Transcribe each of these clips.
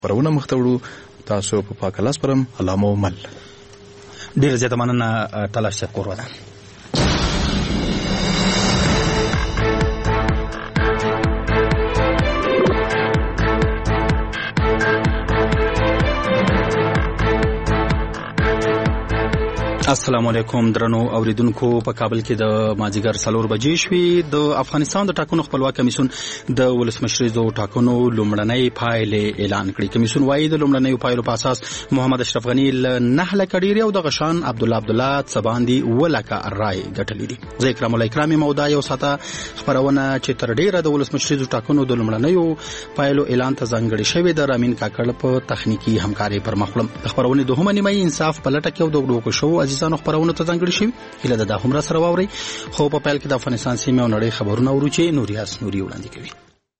پرونه مختوړو تاسو په پاکلاس پرم علامه مل ډیر زیاته مننه تلاش شکر ودا. السلام علیکم درنو اوریدونکو. په کابل کې د مازیګر 4 بجې شوې. د افغانستان د ټاکنو خپلواک کمیسیون د ولسمشریزو ټاکنو لومړنۍ پایلې اعلان کړې. کمیسیون وايي د لومړنۍ پایلو په اساس محمد اشرف غنی له 9 لک ډیر او د غشان عبد الله څباندي ولکه رای ګټلې دي. زه اکرام الله اکرامي مودا یو ساته خبرونه چې تر ډیره د ولسمشریزو ټاکنو د لومړنۍ پایلو اعلان ته ځانګړي شوی د رامین کاکړ په تخنیکی همکاري پر مخلم. خبرونه دوهمه نیمه انصاف په لټه کې او د وګړو شو عزیزانو خبرونه ته ځانګړي شي. اله د همرا سره واوري خو په پیل کې د افغانستان سیمه او نړۍ خبرونه ورچې نوریاس نوري وړاندې کوي.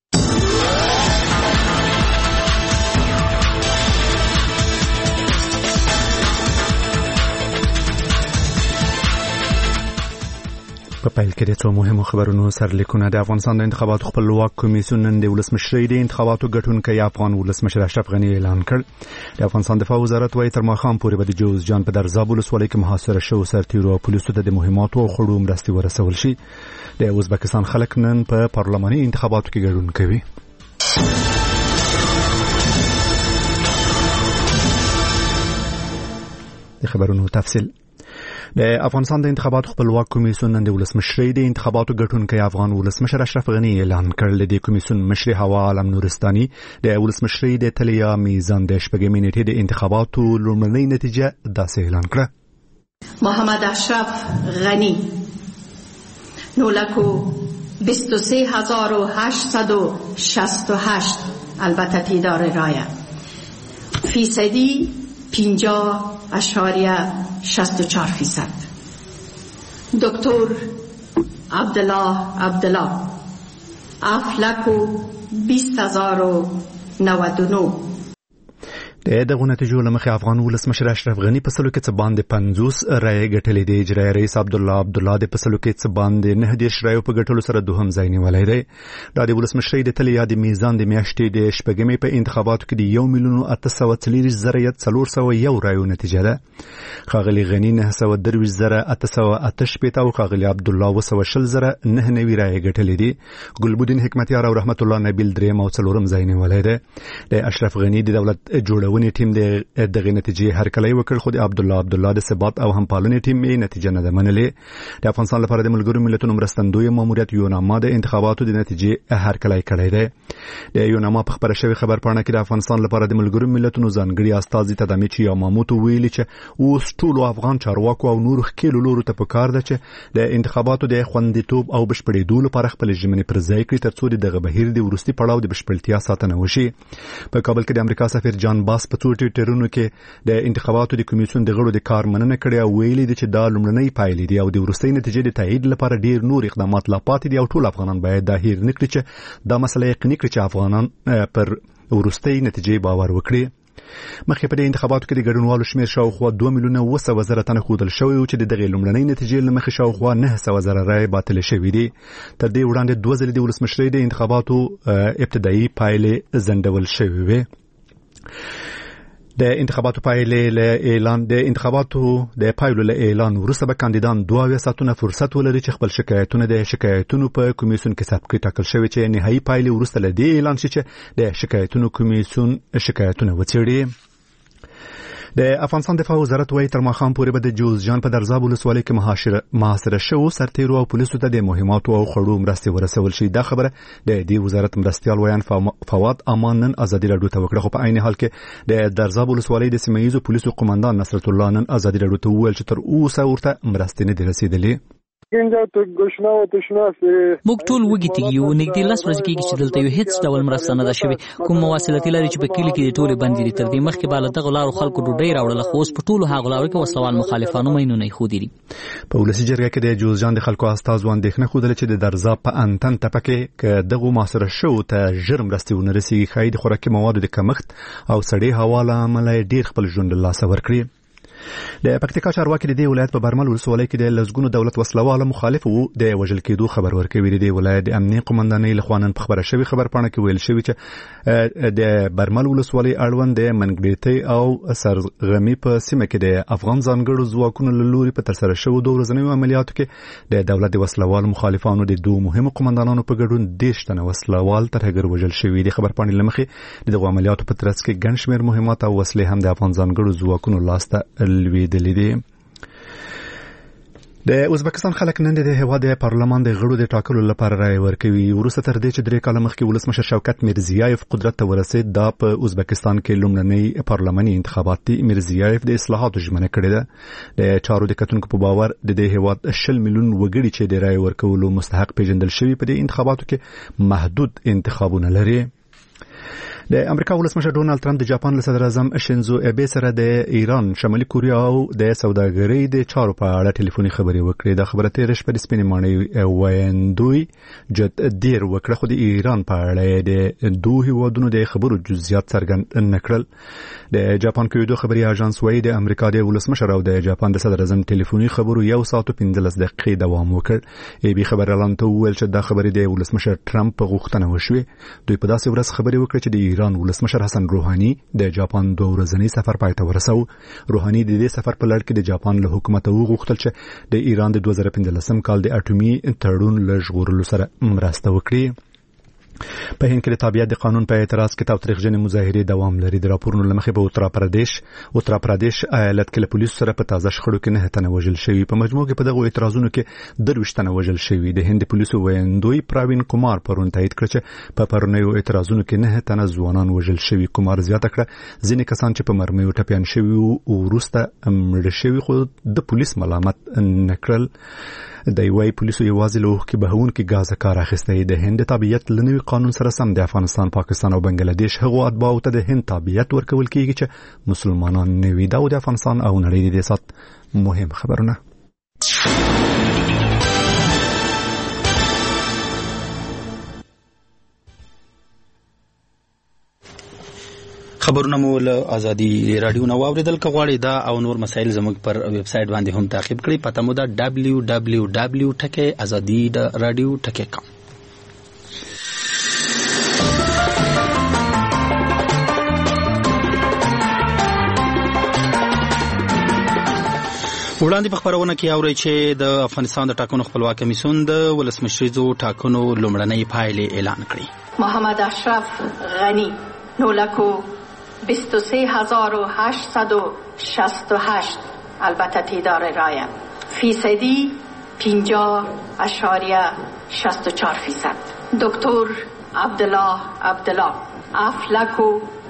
په پیل کې د څو مهمو خبرونو سرلیکونه. د افغانستان د انتخاباتو خپلواک کمیسیون نن د ولسمشرۍ د انتخاباتو ګټونکی افغان ولسمشر اشرف غنی اعلان کړ. د افغانستان دفاع وزارت وايي تر ماښام پورې به د جوزجان په درزاب ولسوالۍ کې محاصره شوو سرتیرو او پولیسو ته د مهماتو او خړو مرستې ورسول شي. د ازبکستان خلک نن په پارلماني انتخاباتو کې ګډون کوي. د خبرونو تفصیل. د افغانستان د انتخاباتو خپلواک کمیسیون نن د ولسمشرۍ د انتخاباتو ګټونکی افغان ولسمشر اشرف غنی اعلان کړ. د کمیسیون مشر هوا عالم نورستاني د ولسمشرۍ د تلیا میزان د شپږمې نیټې د انتخاباتو لومړنۍ نتیجه داسې اعلان کړه. محمد اشرف غنی 9,23,868 البته تعداد رای فیصدی 50.64%. دکتر عبدالله 7,20,099. دغه نتیجو لمخې افغان ولسمشر اشرف غنی په سلو کې څه باندې 50 رای ګټلې دي. اجرایي رئیس عبد الله د په سلو کې څه باندې 9 رای په ګټلو سره دوهم ځای نیولای دی. د ولسمشرۍ د تلیا د میزان د میاشتې د شپږمې په انتخاباتو کې د 1,840,401 رایو نتیجه ده. خاغلی غنی 923,888 او خاغلی عبد الله 220,990 رای ګټلې دي. ګلبدین حکمتیار او رحمت الله نبیل دریم او څلورم ځای نیولای دی. د اشرف غنی د دولت جوړونې ټیم دغه نتیجې هرکلی وکړ خو د عبد الله د ثبات او همپالنې ټیم یې نتیجه نه ده منلې. د افغانستان لپاره د ملګرو ملتونو مرستندوی ماموریت یوناما د انتخاباتو د نتیجې هرکلی کړی دی. د یوناما په خبره شوی خبرپاڼه کې د افغانستان لپاره د ملګرو ملتونو ځانګړي استازي تدامیچ یاماموتو ویلي چې اوس ټول افغان چارواکو او نور خکېلو لورو ته پکار ده چې د انتخاباتو د خوندیتوب او بشپړېدو لپاره خپل ژمنې پر ځای کړي ترڅو دغه بهیر د وروستي پړاو د بشپړتیا ساتنه وشي. په کابل کې د امریکا سفیر جان باس په ټویټرونو کې د انتخاباتو د کمیسیون د غړو د کار مننه کړې او ویلي دي چې دا لومړنۍ پایلې دي او د وروستۍ نتیجې د تایید لپاره ډیر نور اقدامات لا پاتې دي او ټول افغانان باید دا هیر نه کړي چې دا مسله یقیني کړي چې افغانان پر وروستۍ نتیجې باور وکړي. مخکې په دې انتخاباتو کې د ګډونوالو شمېر شاوخوا 2,900,000 تنه ښودل شوی او چې د دغې لومړنۍ نتیجې له مخې شاوخوا 900,000 رایې باطلې شوي دي. تر دې وړاندې 2 ځلې د ولسمشرۍ د انتخاباتو ابتدایي پایلې ځنډول شوې وې. د انتخاباتو د پایلو له اعلان وروسته به کاندیدان 2 ساعتونه فرصت ولري چې خپل شکایتونو په کمیسیون کې ثبت کړي. ټاکل شوی چې نهایي پایلې وروسته له دې اعلان شي چې د شکایتونو کمیسیون شکایتونه وڅېړي. د افغانستان دفاع وزارت وايي تر ماښام پورې به د جوزجان په درزاب ولسوالۍ کې محاصره شوو سرتیرو او پولیسو ته د مهماتو او خړو مرستې ورسول شي. دا خبره د دې وزارت مرستیال ویان فواد امان نن ازادي راډیو ته وکړه. خو په عین حال کې د درزاب ولسوالۍ د سیمه ییزو پولیسو قومندان نصرت الله نن ازادي راډیو ته وویل چې تر اوسه ورته مرستې نه دي رسیدلې. موږ ټول وګی تیو نګدي لاس ورځ کې چې دلته یو هیڅ ډول مرسته نه ده شوی. کوم مواصلاتي لري چې په کلی کې ټول باندې تر دې مخکې بالا دغه لارو خلکو ډوډۍ راوړل خو اوس په ټولو هغه لارو کې وسوال مخالفانو مینو نه خو دي. په ولسی جرګه کې د جوزجان د خلکو استازو اندېښنه خوده چې د درزاب په انتن تپکه کې دغه محاصره شو ته جرم رسېونه رسېږي. خای د خوراکي موادو د کمښت او سړې هوا له امله ډیر خپل ژوند له لاسه ورکړي. د پکتیکا چارواکي د دې ولایت په برمل ولسوالۍ کې د لزګونو دولت وسلواله مخالف وو د وژل کېدو خبر ورکوي. د ولایت د امنیه قومندانۍ له خوا نن په خبره شوی خبرپاڼه کې ویل شوی چې د برمل ولسوالۍ اړوند د منګډیتي او سرغمي په سیمه کې د افغان ځانګړو ځواکونو له لوري په ترسره شوو دوه ورځنیو عملیاتو کې د دولت د وسلوال مخالفانو د دوه مهمو قومندانانو په ګډون 10 تنه وسلوال ترهګر وژل شوی. د خبرپاڼې لمخې دغه عملیاتو په ترڅ کې ګڼ شمېر مهمات او وسلې هم د افغان ځانګړو ځواکونو لاسته لوېدلې دي. د ازبکستان خلک نن د هیواد د پارلمان د غړو د ټاکلو لپاره رائے ورکوي. وروسته تر دې چې 3 کاله مخکې ولسمشر شوکت میرزیایف قدرت ته ورسید، دا په ازبکستان کې لومړنی پارلماني انتخابات دي. میرزیایف د اصلاحاتو ژمنه کړې ده. د چارو د کتونکو په باور د دې هیواد 20 میلیون وګړي چې د رائے ورکولو مستحق پیژندل شوي په دې انتخاباتو کې محدود انتخابونه لري. د امریکا ولسمشر ډونالد ټرمپ د جاپان له صدر اعظم شینزو ابه سره د ایران، شمالي کوریا او د سوداګرۍ د چارو په اړه ټلیفوني خبرې وکړې. دا خبره تیر شپه د سپینې ماڼۍ وایندوی جد ډیر وکړه، خو د ایران په اړه د دوه هیوادونو د خبرو جزئیات څرګند نه کړل. د جاپان کېدو خبري اژانس وايي د امریکا د ولسمشر او د جاپان د صدر اعظم ټلیفوني خبرو 1 ساعت او 15 دقیقې دوام وکړ. ای بي خبر اعلان ته ویل چې دا خبرې د ولسمشر ټرمپ په غوښتنه وشوي. دوی په داسې ورځ خبرې وکړې چې د ایران ولسمشر حسن روحاني د جاپان 2 ورځنی سفر پای ته ورسو. روحاني د دې سفر په لړ کې د جاپان له حکومت وغوښتل چې د ایران د 2015 کال د اټومي تړون له ژغورلو سره مرسته وکړي. په هند کې د تابعیت د قانون په اعتراض کې تاوتریخجنې مظاهرې دوام لري. د راپورونو لمخې په اتر پردیش ایالت کې له پولیسو سره په تازه شخړو کې 9 تنه وژل شوي. په مجموع کې په دغه اعتراضونو کې 23 تنه وژل شوي. د هند پولیسو ویاندوی پراوین کومار پرون تایید کړ چې په پرونیو اعتراضونو کې 9 تنه ځوانان وژل شوي. کومار زیاته کړه ځینې کسان چې په مرمیو ټپيان شوي او وروسته مړ شوي خو د پولیس ملامت نه کړل. د یوې پولیسو یوازې له کې بهون کې غاز کار اخیسته. د هند تابعیت لنوي قانون سره سم د افغانستان، پاکستان او بنگلاديش هغو اتباعو ته د هند تابعیت ورکول کیږي چې مسلمانان نه وي. دا د افغانستان او نړۍ د سات مهم خبرونه. خبرونه مو له ازادي رادیو نو اوریدل کغواړي. دا او نور مسایل زموږ پر ویب سټ باندې هم تعقیب کړئ. پته مو ده www.azadi.radio.com. وړاندې په خبرونه کې اوري چې د افغانستان د ټاکنو خپلواک کمیسیون د ولسمشریزو ټاکنو لومړنۍ پایلې اعلان کړې. محمد اشرف غنی 9,23,868 البته تعداد رای فیصدی 50.64%. دکتر عبدالله افلکو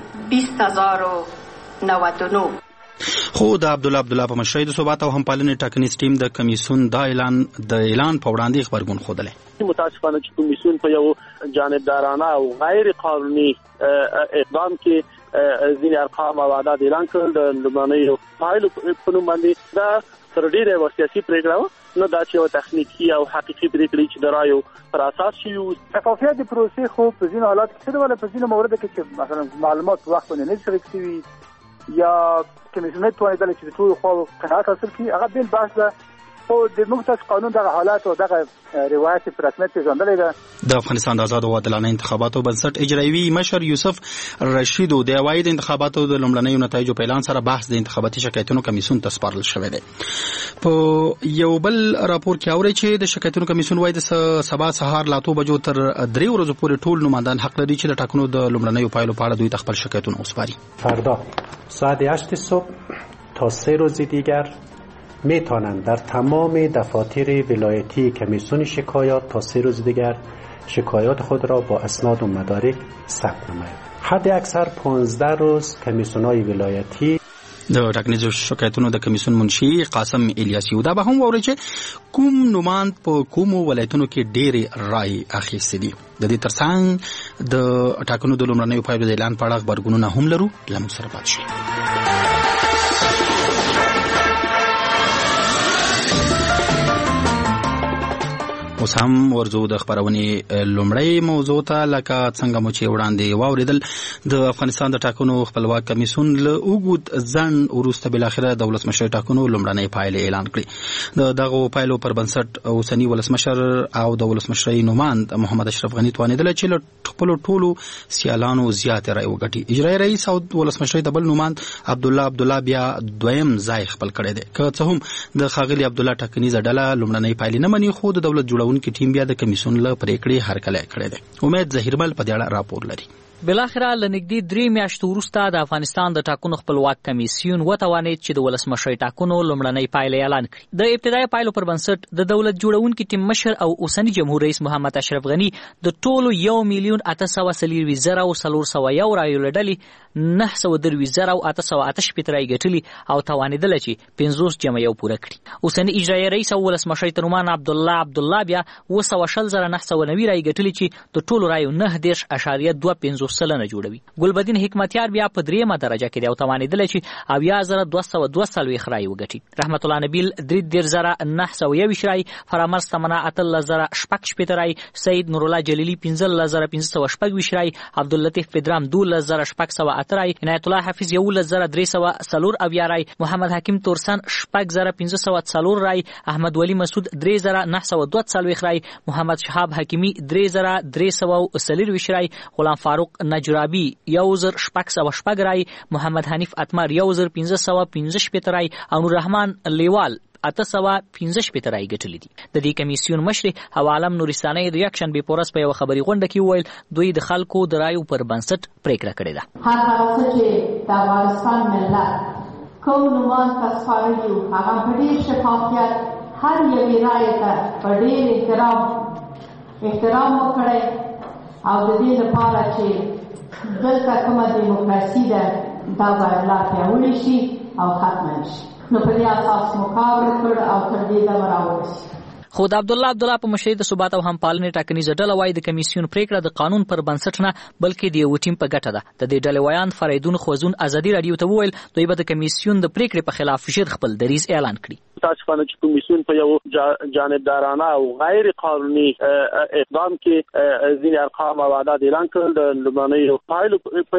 20,099. خو د عبدالله په مشرۍ د ثبات او همپالنې ټاکنیز ټیم د کمیسیون د اعلان په وړاندې خبرګون خوده. متاسفانه چې کمیسیون په یو جانبدارانه او غیر قانوني اقدام کې ځینې ارقام او اعداد اعلان کړل. د لومړنیو پایلو په نوم باندې دا تر ډېره یوه سیاسي پرېکړه وه، نه دا چې یوه تخنیکي او حقیقي پرېکړې چې د رایو پر اساس شوي وو. شفافیت د پروسې خو په ځینو حالاتو کې څه ډول په ځینو موردو کې چې مثلا معلومات په وخت باندې نه شریک شوي یا کمیسیون توانیدل چې د ټولو خواو قناعت حاصل کړي، هغه بل بحث ده. خو د موږ تاسو قانون دغه حالات او دغه روایت په رسمیت پیژندلې ده. د افغانستان د آزاد او عادلانه انتخاباتو بنسټ اجرایوي مشر یوسف رشیدو د اوایي د انتخاباتو د لومړنیو نتایجو په اعلان سره بحث د انتخاباتي شکایتونو کمیسیون ته سپارل شوی دی. په یو بل راپور کې اوري چې د شکایتونو کمیسیون وايي د سبا سهار لا 2 بجو تر 3 ورځې پورې ټول نمائندان حق لري چې د ټاکنو د لومړنیو پایلو په اړه دوی خپل شکایتونه وسپاري. فردا ساعت 8 صبح تا 3 روز دیگر میتوانند در تمام دفاتر ولایتی کمیسیون شکایات تا 3 روز دیگر شکایات خود را با اسناد و مدارک ثبت نمایند. حد اکثر 15 روز کمیسیون‌های ولایتی د ټاکنیزو شکایتونو د کمیسیون منشي قاسم الیاسي دا به هم ووري چې کوم نوماند په کوم ولایتونو کې ډېرې رای اخیستې دي. د دې ترڅنګ د ټاکنو د لومړنیو پایلو د اعلان په اړه خبرګونونه هم لرو. لمو سره پات شي. اوس هم ورځو د خبرونې لومړی موضوع ته لکه څنګه مو چې وړاندې واوریدل د افغانستان د ټاکنو خپلواک کمیسیون له اوږد ځنډ وروسته بالاخره د ولسمشر ټاکنو لومړنۍ پایلې اعلان کړې. د دغو پایلو پر بنسټ اوسني ولسمشر او د ولسمشرۍ نوماند محمد اشرف غني توانېدل چې له خپلو ټولو سیالانو زیاتې رایې وګټي. اجرایي رئیس او ولسمشرۍ د بل نوماند عبدالله بیا دویم ځای خپل کړی دی. که څه هم د ښاغلي عبدالله ټاکنیزه ډله لومړنۍ پایلې نه مني، خو د دولت جوړونکي ټیم بیا د کمیسیون له پریکړې هرکلی کړی دی. امید ظهیرمل په دې اړه راپور لري. بلاخره لنګدي 3 میاشتې وروسته د افغانستان د ټاکنو خپلواک کمیسیون وتوانید چې د ولسمشرۍ ټاکنو لومړنۍ پایلې اعلان کړي. د ابتدایي پایلو پر بنسټ د دولت جوړونکي ټیم مشر او اوسنی جمهور رئیس محمد اشرف غني د ټولو 1,840,401 رایو لډلې 9,838 رایې ګټلې او توانېدل چې 50 جمع یو پوره کړي. اوسنی اجرایي رئیس او ولسمشرۍ ترمان عبدالله بیا 220,990 رایې ګټلې چې د ټولو رایو 9.25 سلنه جوړوي. ګلبدین حکمتیار بیا په 3مه درجه کې دی او توانېدل چې 72,242 رایې وګټي. رحمت الله نبیل 3,921 رایې، فرامرز تمنا 8,000 رایې، سید نور الله جلیلی 15,516 رایې، عبداللطیف پدرام 12,608 رایې، عنایت الله حفیظ 11,340 رایې، محمد حکیم تورسن 6,504 رایې، احمد ولی مسعود 3,942 رایې، محمد شهاب حکیمی 3,340 رایې، غلام فاروق نجرابی 1,606 رایې، محمد حنیف اتمر 1,515 رایې او نور رحمان لیوال 815 رایې ګټلې دي. د دې کمیسیون مشر حوا عالم نورستاني د یکشن به پورس په یو خبري غونډه کې وویل دوی د خلکو د رایو پر بنسټ پریکړه کړې ده. هر هغه چې د افغانستان ملت کوم نومان تاسفاري هغه په ډېر شفافیت هر یوې رایې ته په ډېر احترام وکړي او د دې لپاره چې دلته کومه دیموکراسي ده دا باید لا پیاوړې شي او ختمه نشي. نو په دې اساس مقابل کړ او تر دې دمه راورسېد. خو د عبدالله په مشرۍ د ثبات او همپالنې ټاکنیزه ډله وایي د کمیسیون پریکړه د قانون پر بنسټ نه بلکې د یو ټیم په ګټه ده. د دې ډلې ویان فریدون خوزون ازادي رادیو ته وویل دوی به د کمیسیون د پریکړې په خلاف ژر خپل دریځ اعلان کړي. متاسفانه چې کمیسیون په یو جانبدارانه او غیر قانوني اقدام کې ځینې ارقام او اعداد اعلان کړل د لومړنیو پایلو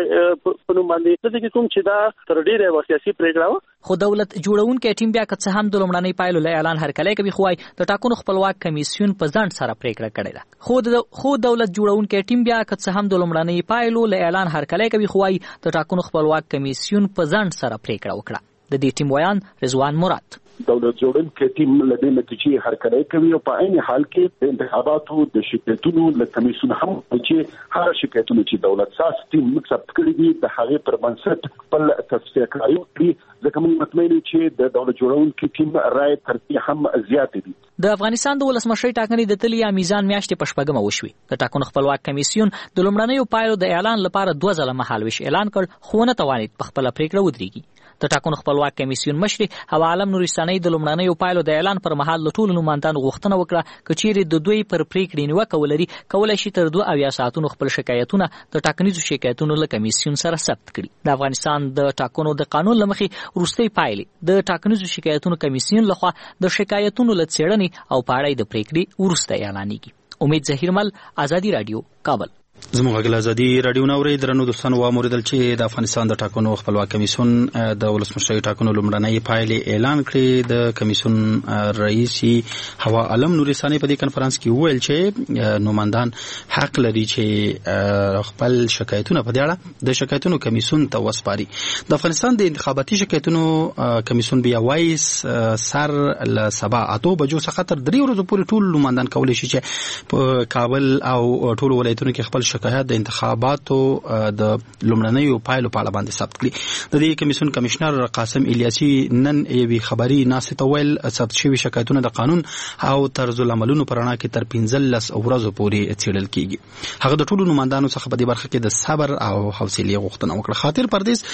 په نوم باندې، د دې کوم چې دا تر ډېره سیاسي پریکړه وه. خو دولت جوړونکي ټیم بیا که څه هم د لومړنۍ پایلو له اعلان هرکلی کوي، خو د ټاکنو خپلواک کمیسیون په ځنډ سره پریکړه کړې ده. خو دولت جوړونکي ټیم بیا که څه هم د لومړنۍ پایلو له اعلان هرکلی کوي، خو د ټاکنو خپلواک کمیسیون په ځنډ سره پریکړه وکړه. د دې ټیم ویان رضوان مراد دولت جوړونکي ټیم له دې نتیجې هرکلی کوي او په عین حال کې د انتخاباتو د شکایتونو له کمیسیون هم چې هر شکایتونه چې دولت ساس ټیم ثبت کړي دي د هغې پر بنسټ خپل تصفیه کړي، ځکه موږ مطمئن یو چې د دولت جوړونکي ټیم رایې ترتیب هم زیاتې دي. د افغانستان د ولسمشرۍ ټاکنې د تلیا میزان میاشتې په 4مه وشوې. د ټاکنو خپلواک کمیسیون د لومړنیو پایلو د اعلان لپاره 2 ځله مهالویش اعلان کړ، خو نه توانید په خپل پریکړه ودرېږي. د ټاکنو خپلواک کمیسیون مشر حوا عالم نورستاني د لومړنیو پایلو د اعلان پر مهال له ټولو نوماندانو غوښتنه وکړه چې چیرې د دوی پر پریکړې نیوکه ولري کولای شي تر 2 ساعتونو خپل شکایتونه د ټاکنیزو شکایتونو له کمیسیون سره ثبت کړي. د افغانستان د ټاکنو د قانون لمخې وروستۍ پایلې د ټاکنیزو شکایتونو کمیسیون لخوا د شکایتونو له څېړنې او پاړې د پریکړې وروسته اعلانېږي. امید ظهیرمل، ازادي رادیو، کابل. زموږ غږ ازادي رادیو نو اوري درنو دوستانو واوریدل چې د افغانستان د ټاکنو خپلواک کمیسیون د ولسمشرۍ ټاکنو لومړنۍ پایلې اعلان کړې. د کمیسیون رئیس حوا عالم نورستاني په دې کنفرانس کې وویل چې نوماندان حق لري چې خپل شکایتونه په دې اړه د شکایتونو کمیسیون ته وسپاري. د افغانستان د انتخاباتي شکایتونو کمیسیون بیا وایي سر له سبا 8 بجو څخه تر 3 ورځې پورې ټول نوماندان کولی شي چې په کابل او ټول ولایتونو کې خپل شکایت د انتخاباتو د لومړنیو پایلو په اړه باندې ثبت کړي. د دې کمیسیون کمشنر قاسم الیاسی نن یوې خبري ناسې ته ویل ثبت شوي شکایتونه د قانون او طرز العملونو په رڼا کې تر 15 ورځو پورې څېړل کیږي. هغه د ټولو نوماندانو څخه په دې برخه کې د صبر او حوصلې غوښتنه وکړه. خاطر پردیس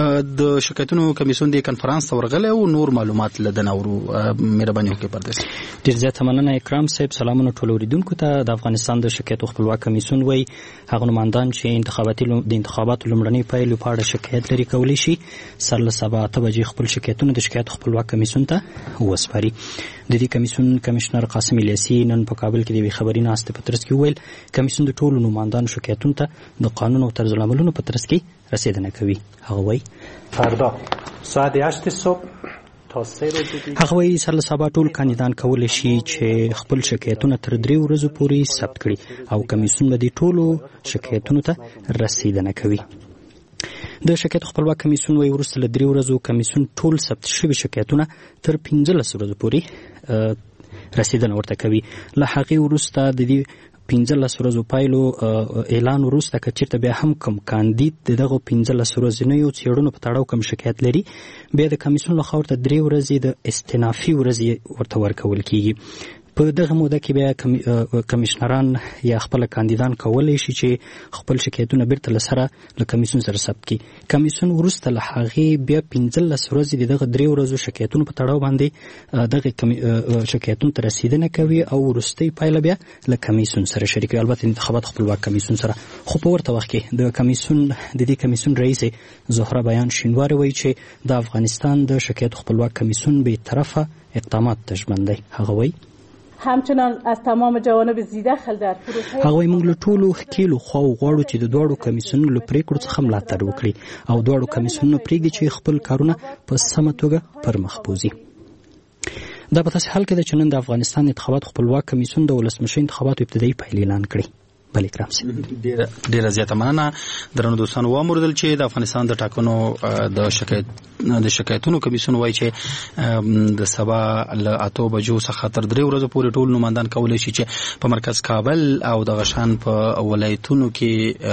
د شکایتونو کمیسیون د کنفرانس ته ورغلی او نور معلومات لدن اورو. مهرباني وکړئ پردیس. ډیر زیات مننه اکرام صاحب. سلامونه ټول اوریدونکو ته. د افغانستان د شکایتو خپلواک کمیسیون وایي هغه نمائندان چې د انتخاباتو لومړنۍ پایلې په اړه شکایت لري کولی شي سر له سبا 8 بجې خپل شکایتونه د شکایت خپلواک کمیسیون ته وسپاري. د دې کمیسیون کمشنر قاسم الیاسی نن په کابل کې د یوې خبري ناستې په ترڅ کې وویل کمیسیون د ټولو نمائندانو شکایتونو ته د قانون او طرز العملونو په ترڅ کې رسیدنه کوي. هغه وایي فردا ساعت 8 صبح هغه وایي سر له سبا ټول کاندیدان کولی شي چې خپل شکایتونه تر 3 ورځو پورې ثبت کړي او کمیسیون به د ټولو شکایتونو ته رسیدنه کوي. د شکایت خپلواک کمیسیون وایي وروسته له 3 ورځو کمیسیون ټول ثبت شوي شکایتونه تر 15 ورځو پورې رسیدنه ورته کوي. له هغې وروسته د دې 15 ورځو پایلو اعلان وروسته که چېرته بیا هم کوم کاندید دغه 15 ورځنیو څېړنو په تړاو کوم شکایت لري بیا د کمیسیون لخوا ورته 3 ورځې د استنافي ورځې ورته ورکول کیږي. په دغه موده کې بیا کمیشنران یا خپل کاندیدان کولی شي چې خپل شکایتونه بیرته له سره له کمیسیون سره ثبت کړي. کمیسیون وروسته له هغې بیا 15 ورځې د دغه 3 ورځو شکایتونو په تړاو باندې دغه شکایتونو ته رسیدنه کوي او وروستۍ پایله بیا له کمیسیون سره شریکوي، البته انتخابات خپلواک کمیسیون سره. خو په ورته وخت کې د دې کمیسیون رئیس زهره بیان شینواری وایي چې د افغانستان د شکایت خپلواک کمیسیون به طرفه اقدامات ته ژمن دی. هغه وایي همچنان از تمام جوانب زیده خل در پروسه هغه موږ له ټولو ښکیلو خواو غواړو چې د دواړو کمیسیونونو له پریکړو څخه ملاتړ وکړي او دواړو کمیسیونونو پرېږدي چې خپل کارونه په سمه توګه پر مخ بوځي. دا په داسې حال کې ده چې نن د افغانستان انتخابات خپلواک کمیسیون د ولسمشر انتخاباتو ابتدایي پایلې اعلان کړي. بله اکرام صاحب ډیره زیاته مننه. درنو دوستانو واوریدل چې د افغانستان د ټاکنو د شکایتونو کمیسیون وایي چې د سبا له 8 بجو څخه تر 3 ورځو پورې ټول نمائندان کولی شي چې په مرکز کابل او د غشان په ولایتونو کې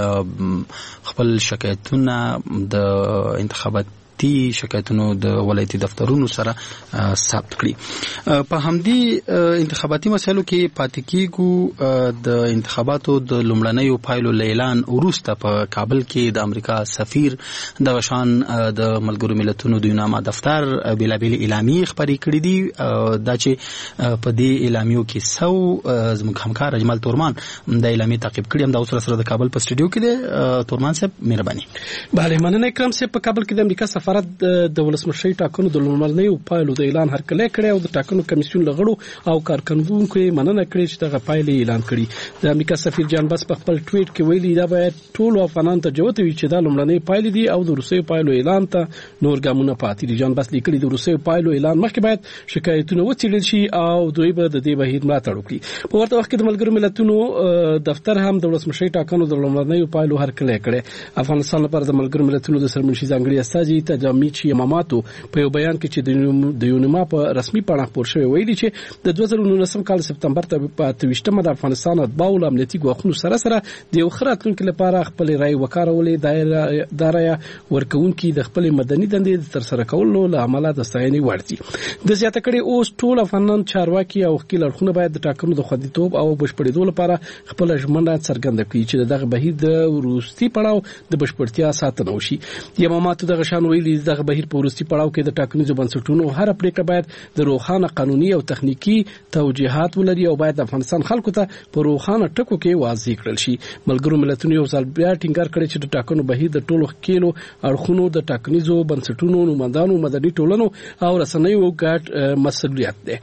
خپل شکایتونه د انتخابات شکایتونو د ولایتي دفترونو سره ثبت کړي. په همدې انتخاباتي مسایلو کې پاتې کېږو. د انتخاباتو د لومړنیو پایلو اعلان وروسته په کابل کې د امریکا سفیر د غشان د ملګرو ملتونو د یوناما دفتر بېلابېلې اعلامیې خپرې کړې دي. دا چې په دې اعلامیو کې زموږ همکار اجمل تورمان د اعلامیې تعقیب کړي. همدا اوس سره د کابل په سټوډیو کې دی. تورمان صاحب مهرباني. بله مننه اکرام صاحب. په کابل کې د امریکا سفارت د ولسمشر ټاکنو د لومړنیو پایلو د اعلان هرکلی کړی او د ټاکنو کمیسیون لغړو او کارکونکو یې مننه کړې چې دغه پایلې اعلان کړي. د امریکا سفیر جان بس په خپل ټویټ کې ویلي دا باید ټول افغانان ته جوته وي چې دا لومړنۍ پایلې دي او د وروستیو پایلو اعلان ته نور ګامونه پاتې دي. جان بس لیکلي د وروستیو پایلو اعلان مخکې باید شکایتونه وڅېړل شي او دوی به د دې بهیر ملاتړ وکړي. په ورته وخت کې د ملګرو ملتونو دفتر هم د ولسمشر ټاکنو د لومړنیو پایلو هرکلی کړی. افغانستان لپاره د ملګرو ملتونو د سرمنشي ځانګړي استازي تجامیچ یماماتو په یو بیان کې چې د یونیما په رسمي پاڼه خپور شوی ویلي چې د 2019 کال سپتمبر ته په 28مه د افغانستان اتباعو له امنیتي ګواښونو سره د یو ښه راتلونکي لپاره خپل رایې وکارولې. دا رایه ورکوونکي د خپل مدني دندې د ترسره کولو له امله د ستاینې وړ دي. د زیاته کړې اوس ټول افغانان چارواکي او ښکیل اړخونه باید د ټاکنو د خوندیتوب او بشپړېدو لپاره خپل ژمنه څرګنده کړي چې دغه بهیر د وروستي پړاو د بشپړتیا ساتنه وشي. یماماتو دغه شان ویلي دغه بهیر په وروستي پړاو کې د ټاکنیزو بنسټونو هر پریکړه باید د روښانه قانوني او تخنیکی توجیهات ولري او باید د افغانستان خلکو ته په روښانه ټکو کې واضح کړل شي. ملګرو ملتونو یو ځل بیا ټینګار کړی چې د ټاکنو بهیر د ټولو ښکیلو اړخونو د ټاکنیزو بنسټونو نمائندانو مدني ټولنو او رسنیو ګډ مسؤلیت دی.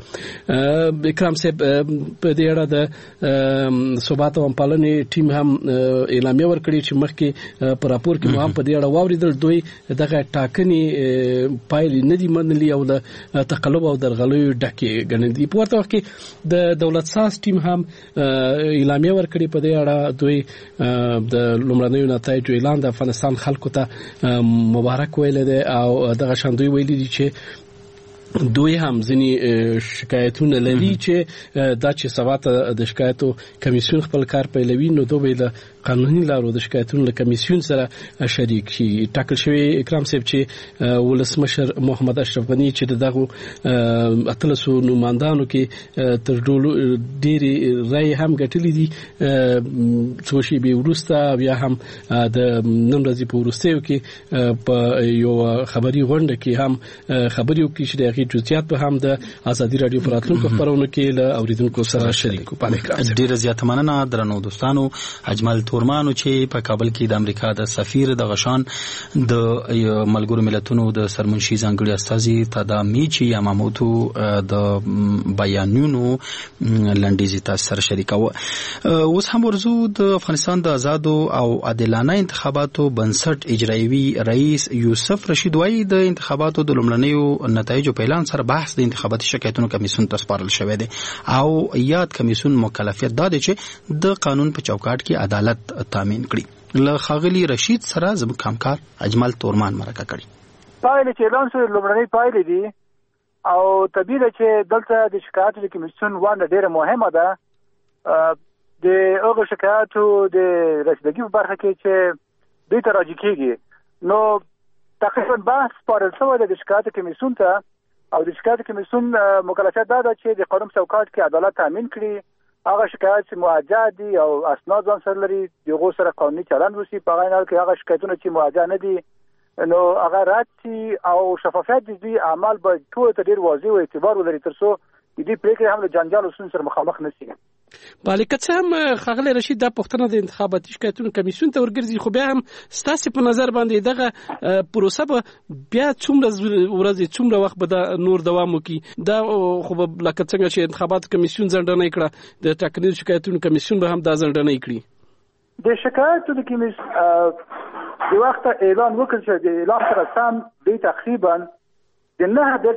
اکرام صاحب په دې اړه د ثبات او پالنې ټیم هم اعلامیه ورکړي چې مخکې په راپور کې مو هم په دې اړه واوریدل. دوی دغه ټاکنې پایلې نه دي منلي او د تقلب او درغلیو ډکې ګڼل دي. په ورته وخت کې د دولت ساز ټیم هم اعلامیه ورکړي په دې اړه. دوی د لومړنیو نتایجو اعلان د افغانستان خلکو ته مبارک ویلي دی او دغه شان دوی ویلي دي چې دوی هم ځینې شکایتونه لري چې دا چې سبا ته د شکایتو کمیسیون خپل کار پیلوي نو دوی له قانوني لارو د شکایتونو له کمیسیون سره شریک شي. ټاکل شوی اکرام صاحب چې ولسمشر محمد اشرف غنی چې دغه 1300 نمائندانو کې تر ټولو ډېری رای هم ګټلې دي. څو شی به ورسته بیا هم د نن ورځې په ورستیو کې په یو خبري غونډه کې هم خبري وکړي چې دغه جزئیات به هم د ازادي رادیو پراتونکو خبرونه کې له اوریدونکو سره شریک کو. پاله ډیره زیاته مننه درنو دوستانو. اجمل تورمان چې په کابل کې د امریکا د سفیر د غشان د ملګرو ملتونو د سرمنشي ځانګړي استازي تادامیچی یاماموتو د بیانونو لنډیزي تاسو سره شریکاوه. اوس هم ورزو د افغانستان د آزادو او عادلانه انتخاباتو بنسټ اجرایوي رئیس یوسف رشید وایي د انتخاباتو د لومړنیو نتایجو په اعلان سره بحث د انتخاباتي شکایتونو کمیسیون ته سپارل شوی دی او یاد کمیسیون مکلفیت دا دی چې د قانون په چوکاټ کې عدالت تامین کړي. له ښاغلي رشید سره زموږ همکار اجمل تورمان مرکه کړي. پایلې چې اعلان شوې لومړنۍ پایلې دي او طبیعي ده چې دلته د شکایاتو د کمیسیون ونډه ډېره مهمه ده. د هغو شکایاتو د رسیدګۍ په برخه کې چې دوی ته راجع کېږي نو تقریبا بحث سپارل شوی دی د شکایاتو کمیسیون ته او د شکایاتو کمیسیون مکلفیت دا ده چې د قانون چوکاټ کې عدالت تامین کړي. هغه شکایات چې موجه دي او اسناد ځان سره لري دغه سره قانوني چلند وشي. په غیر حال کې هغه شکایتونه چې موجه نه دي نو هغه رد شي او شفافیت د دې اعمال به ټول ته ډیر واضح او اعتبار ولري ترڅو د دې پریکړې هم له جنجال او سن سره مخامخ نشي. بله که څه هم ښاغلی رشید دا پوښتنه د انتخاباتي شکایتونو کمیسیون ته ورګرځي خو بیا هم ستاسې په نظر باندې دغه پروسه به بیا څومره ورځې څومره وخت به دا نور دوام وکړي؟ دا خو به لکه څنګه چې انتخاباتو کمیسیون ځنډنۍ کړه د ټاکنیزو شکایتونو کمیسیون به هم دا ځنډنۍ کړي. د شکایتو د کمیسیون د وخت اعلان وکړ چې د اعلان سره سم دوی تقریبا د 9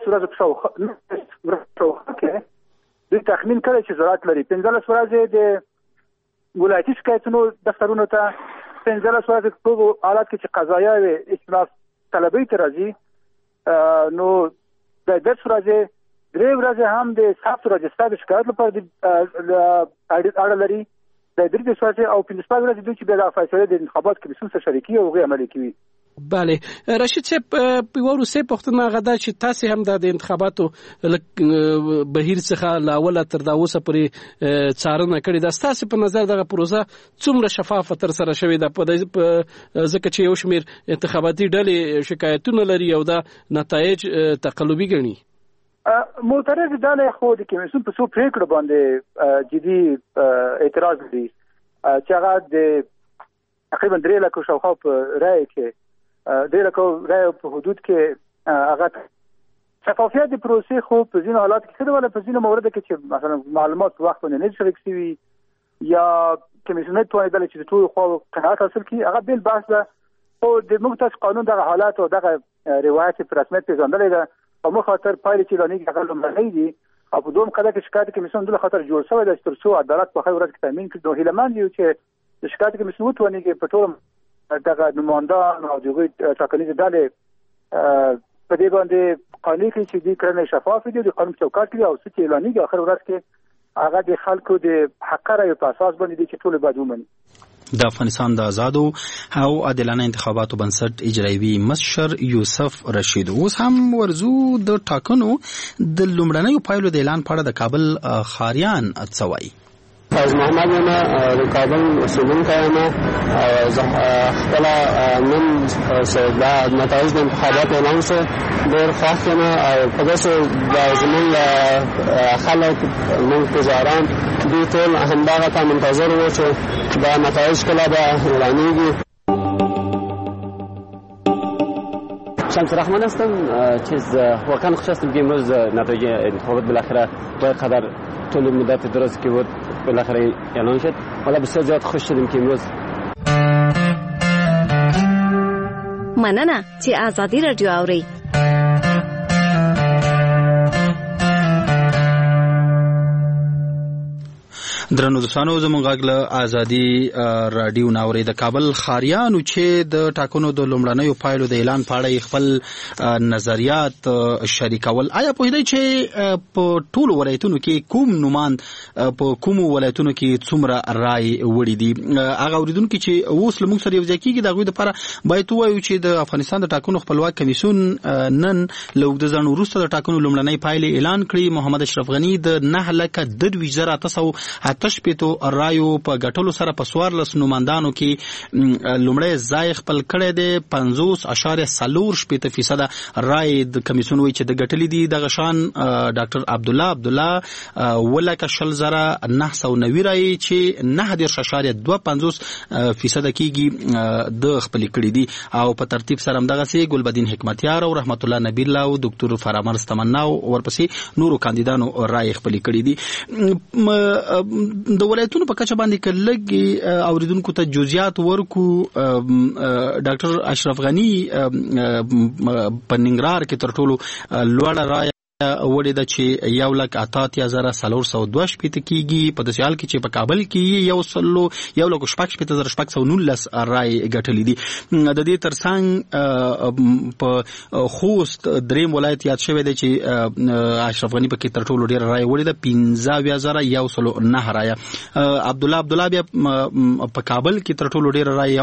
ورځې کې دوی تخمین کړی چې ضرورت لري 15 ورځې د ولایتي شکایتونو دفترونو ته 15 ورځې په حالت کې چې قضایا وي اجلاس طلبي ته راځي نو د 10 ورځې 3 ورځې هم د ثبت راجستر شکایت لپاره اړه لري. د 3 ورځې او 15 ورځې دوی چې بیا د فیصله د انتخابات کمیسیون سره شریکي او غي عملي کوي. بله رشید صاحب په ورسې پښتنه غدا چې تاسو هم د انتخاباتو بهیر څخه لاوله تر دا اوسه پورې څارنه کړې ده. تاسو په نظر دغه پروسه څومره شفافه تر سره شوې ده په ځکه چې یو شمیر انتخاباتي ډلې شکایتونه لري او دا نتایج تقلبي ګڼي؟ معترض ډلې خو د کمیسیون په څو پریکړو باندې جدي اعتراض لري چې هغه د تقریبا 3 لک شاوخوا په رای کې 3 لک رای په حدود کې هغه شفافیت د پروسې خو په ځینو حالات کې څه ډول په ځینو موارد کې چې مثلا معلومات په وخت باندې نه شریک شوي یا کمیسیون توانیدل چې ټول خو قناعت حاصل کړي هغه بل بحث ده. او د مختص قانون دغه حالات او دغه روایت په رسمیت پیژندل ده او مخاطر پایلې چې لانی هغه لومړنۍ دي او په دوم قضا کې شکایت کمیسیون د خاطر جوړ شوی د ترڅو عدالت په خیر ورځ کې تامین کړي. نو هیلمن یو چې د شکایت کمیسیون وتوانیږي په ټول دغه نمائندان او دغه ټاکنیز ډلې په دې باندې قانوني کې چې د کړنې شفاف دي د قانون چوکاټ کې او څه چې لانی اخر ورځ کې هغه د خلکو د حق رایې په اساس باندې دي چې ټول باید ومني. د افغانستان د آزادو او عادلانه انتخاباتو بنسټ اجرایوي مشر یوسف رشید اوس هم ورزو د ټاکنو د لومړنیو پایلو د اعلان په اړه د کابل خاریان اڅوي. فیض محمد یم د کابل اوسیدونکی یم او خپل نن د نتایج د انتخاباتو اعلان شو ډېر خوښ یم او په داسې زموږ خلک موږ تجاران دوی ټول همدغه ته منتظر وو چې دا نتایج کله به اعلانیږي. شمس رحمان هستم. چیز واقعا خوش هستم که امروز نتایج انتخابات بالاخره با قدر طول مدت درازی که بود بالاخره اعلان شد. حالا بسیار زیاد خوش شدیم که امروز مننه چې آزادی رادیو اوري. درنو دوستانو زموږ غږ له ازادي رادیو ناوري د کابل خاریانو چې د ټاکنو د لومړنیو پایلو د اعلان په اړه خپل نظریات شریکول. آیا په دې چې په ټولو ولایتونو کې کوم نوماند په کوم ولایتونو کې څومره رای وړي دي هغه اوریدونکو چې اوس لمون سره یو ځکیږي دغه لپاره باید وایو چې د افغانستان د ټاکنو خپلواک کمیسیون نن له د ځان وروسته د ټاکنو لومړنۍ پایلې اعلان کړې. محمد اشرف غنی د 9,22,800 16 رایو په ګټلو سره په 14 نوماندانو کې لومړی ځای خپل کړی دی. 50.4% رای د کمیسیون وی چې د ګټلې دي. دغه شان ډاکټر عبدالله ولکه 990 رای چې 9.25% کېږي د خپل کړي دي. او په ترتیب سره هم دغه سي ګلبدین حکمتیار او رحمت الله نبیل او ډاکټر فرامرز تمنا او ورپسې نورو کاندیدانو رای خپل کړي دي. د ولایتونو په کچه باندې کلګي اوریدونکو ته جزئیات ورکو. ډاکټر اشرف غنی په ننګرهار کې تر ټولو لوړ رای وړي د چې 1,88,402 کېږي. په داسې حال کې چې په کابل کې 1,16,619 رای ګټلې دي. د دې ترڅنګ په خوست دریم ولایت یاد شوی دی چې اشرف غنی په کې تر ټولو ډیر رای وړي د 15,109 رای. عبدالله بیا په کابل کې تر ټولو ډیر رای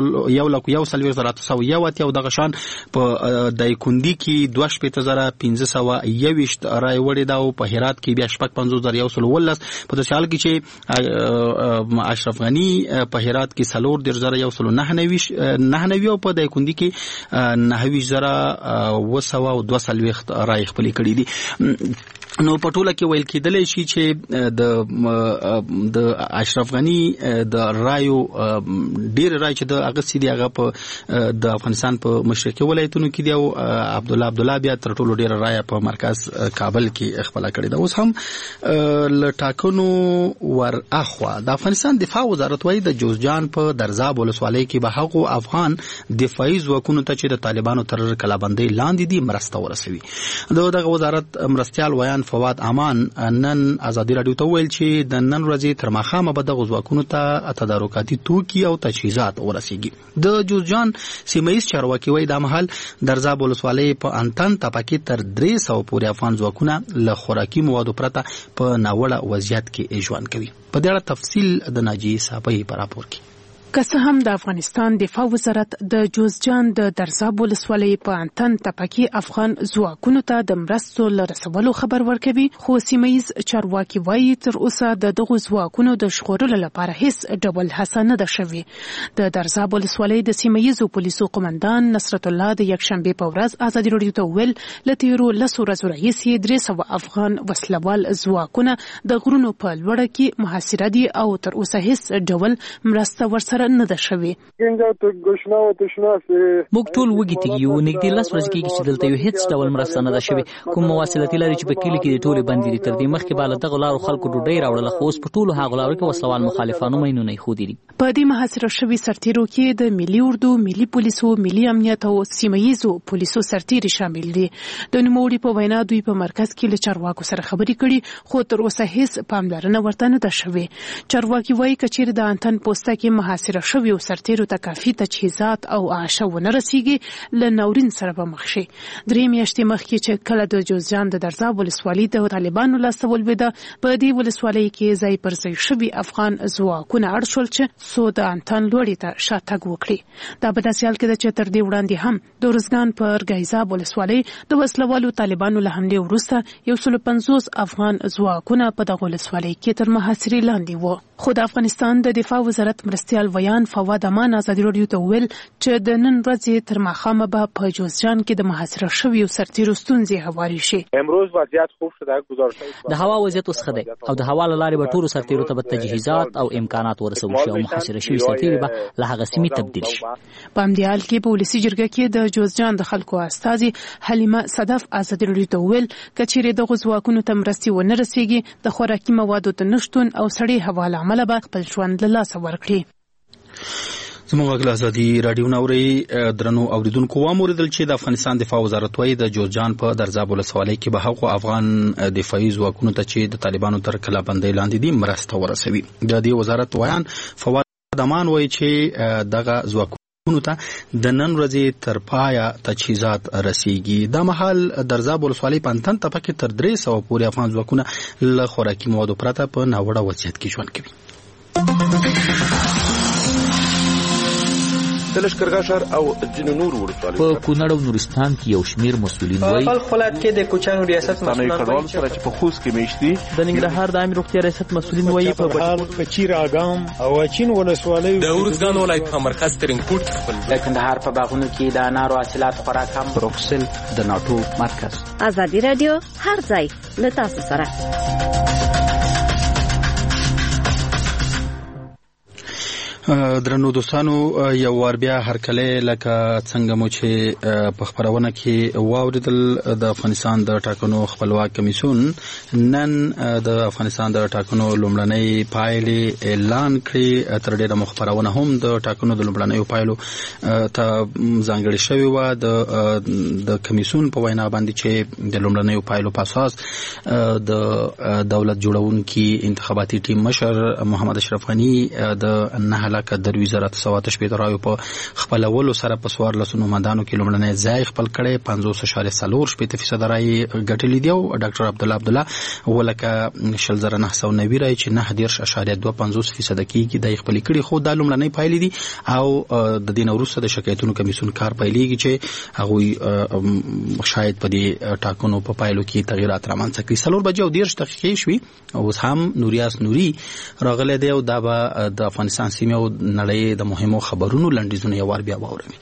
1,01,401 او دغه شان په دایکندي کې 22,521 رای وړي دا. او په هرات کې بیا 55,119. په داسې حال کې چې اشرف غنی په هرات کې 4,199 او په دایکندي کې 9,222 رای خپل کړي دي. نو په ټوله کې ویل کېدلی شي چې د اشرف غنی د رایو ډیر رای چې د اغستی دی هغه په د افغانستان په مشرقي ولایتونو کې دی. او عبدالله بیا تر ټولو ډیر رای په مرکز کابل کې خپل کړی دا. اوس هم لټاکنو ور اخوا د افغانستان دفاع وزارت وايي د جوزجان په درزاب ولسوالۍ کې به هغو افغان دفاعي ځواکونو ته چې د طالبانو تر کلابندۍ لاندې دي مرسته ورسوي. دغه وزارت مرستيال ویان فواد امان نن ازادي رادیو ته ویل چې د نن ورځې تر ماښامه به دغه ځواکونو ته تدارکاتي توکي او تجهیزات ورسیږي. د جوزجان سیمه‌ایز چارواکي وايي د مهال درزاب ولسوالۍ په انتن تپاکي تر 300 پورې افغان ځواکونه له خوراکي موادو پرته په ناوړه وضعیت کې ژوند کوي. په دې اړه تفصیل د ناجی صاحب په راپور کې. که څه هم د افغانستان دفاع وزارت د جوزجان د درزاب ولسوالۍ په انتن تپاکي افغان ځواکونو ته د مرستو لرسولو خبر ورکوي، خو سیمه‌ایز چارواکي وایي تر اوسه د دغو ځواکونو د ژغورلو لپاره هیڅ ډول هڅه نه ده شوې. د درزاب ولسوالۍ د سیمه‌ایزو پولیسو قومندان نصرت الله د یکشنبې په ورځ ازادي رادیو ته وویل له تیرو 10 ورځو راهیسې 300 افغان وسلوال ځواکونه د غرونو په لوړه کې محاصره دي او تر اوسه هیڅ ډول مرسته ورسره نه ده شوې. موږ ټول وږي تیږو، نږدې 10 ورځې کېږي چې دلته یو هیڅ ډول مرسته نه ده شوې. کوم مواصلاتي لارې چې په کلي کې د ټولې بندې دي، تر دې مخکې به له دغو لارو خلکو ډوډۍ راوړله، خو اوس په ټولو هغو لارو کې وسلوال مخالفانو ماینونه ایښودي دي. په دې محاصره شوي سرتیرو کې د ملي اردو، ملي پولیسو، ملي امنیت او سیمه‌ایزو پولیسو سرتیري شامل دي. د نوموړي په وینا دوی په مرکز کې له چارواکو سره خبرې کړي، خو تر اوسه هیڅ پاملرنه ورته نه ده شوې. چارواکي وایي که چیرې د انتن پوسته کې محاصره شوي سرتیرو ته کافي تجهیزات او اعشه ونه رسیږي، له ناورین سره به مخ شي. 3 میاشتې مخکې چې کله د جوزجان د درزاب ولسوالۍ د طالبانو لاسته ولوېده، په دې ولسوالۍ کې ځای پر ځای شوي افغان ځواکونه اړ شول چې څو د انتن لوړې ته شاتګ وکړي. دا په داسې حال کې ده چې تر دې وړاندې هم د ارزګان په ارګایزاب ولسوالۍ د وسلوالو طالبانو له حملې وروسته 150 افغان ځواکونه په دغه ولسوالۍ کې تر محاصرې لاندې وو. خو د افغانستان د دفاع وزارت مرستيال ویان فواد امان ازادي رادیو ته ویل چې د نن ورځې تر ماښامه به په جوزجان کې د محاصره شویو سرتیرو ستونزې هواري شي. امروز وضعیت خوب شده، گزارش‌های د هوا وضعیت اوس ښه دی او د هوا له لارې به ټولو سرتیرو ته تجهیزات او امکانات ورسول شي او محاصره شوي سرتیري به له هغه سیمې تبدیل شي. په همدې حال کې په ولسي جرګه کې د جوزجان د خلکو استازي حلیمه صدف ازادي رادیو ته ویل که چیرې دغو ځواکونو ته مرستې ونه رسیږي، د خوراکي موادو د نشتون او سړې هوا له امله به خپل ژوند له لاسه ورکړي. زموږ غږ ازادي رادیو نوري درنو اوریدونکو واموریدل چې د افغانستان دفاع وزارت وايي د جوزجان په درزاب ولسوالۍ کې به هغو افغان دفاعي ځواکونو ته چې د طالبانو تر کلابندۍ لاندې دي مرسته ورسوي. د دې وزارت ویان فواد امان وايي چې دغه ځواکونو ته د نن ورځې تر پایه تجهیزات رسیږي. دا مهال درزاب ولسوالۍ په انتن تپه کې تر 300 پورې افغان ځواکونه له خوراکي موادو پرته په ناوړه وضعیت کې ژوند کوي. د لشکرګاه ښار او ځینو نورو ولسوالیو په کونړ او نورستان کې یو شمیر مسؤلین وایي په خپل ولایت کې د کوچانو ریاست مسؤلین کډوالو سره چې په خوست کې میشتي د ننګرهار د عامه روغتیا ریاست مسؤلین وایي په چیر اګام او چین ولسوالیو د ورزګان ولایت په مرکز ترنګپورت خپل د کندهار په باغونو کې د انارو حاصلات خورا کم بروکسل د ناتو مرکز ازادي رادیو هر ځای له تاسو سره. درنو دوستانو یو وار بیا هرکله لکه څنګه مو چې په خبرونه کې واوریدل د افغانستان د ټاکنو خپلواک کمیسیون نن د افغانستان د ټاکنو لومړنۍ پایلې اعلان کړې. تر ډیره مخبرونه هم د ټاکنو د لومړنۍ پایلو ته ځانګړې شوې و. د کمیسیون په وینا باندې چې د لومړنۍ پایلو په اساس د دولت جوړونکي انتخاباتي ټیم مشر محمد اشرف غنی د که در وزارت سوات شپې راو په خپلولو سره په سوار لسونو مندانو کې لومړنۍ ځای خپل کړي 50.4% رای ګټلې دی او ډاکټر عبدالله ولکه شلزر 990 رای چې 9.25% کېږي د خپل کړي خو د لومړنۍ پایلې دي او د دین وروسته د شکایتونو کمیسیون کار پیلېږي چې هغه شاید په دې ټاکنو په پایلو کې تغیرات رامنځته کړي. 3 بجې او 10 دقیقې شوي او هم نوریاس نوري راغله دی او دا به د افغانستان سیمه او نړۍ د مهمو خبرونو لنډیزونه یو وار بیا واوروي.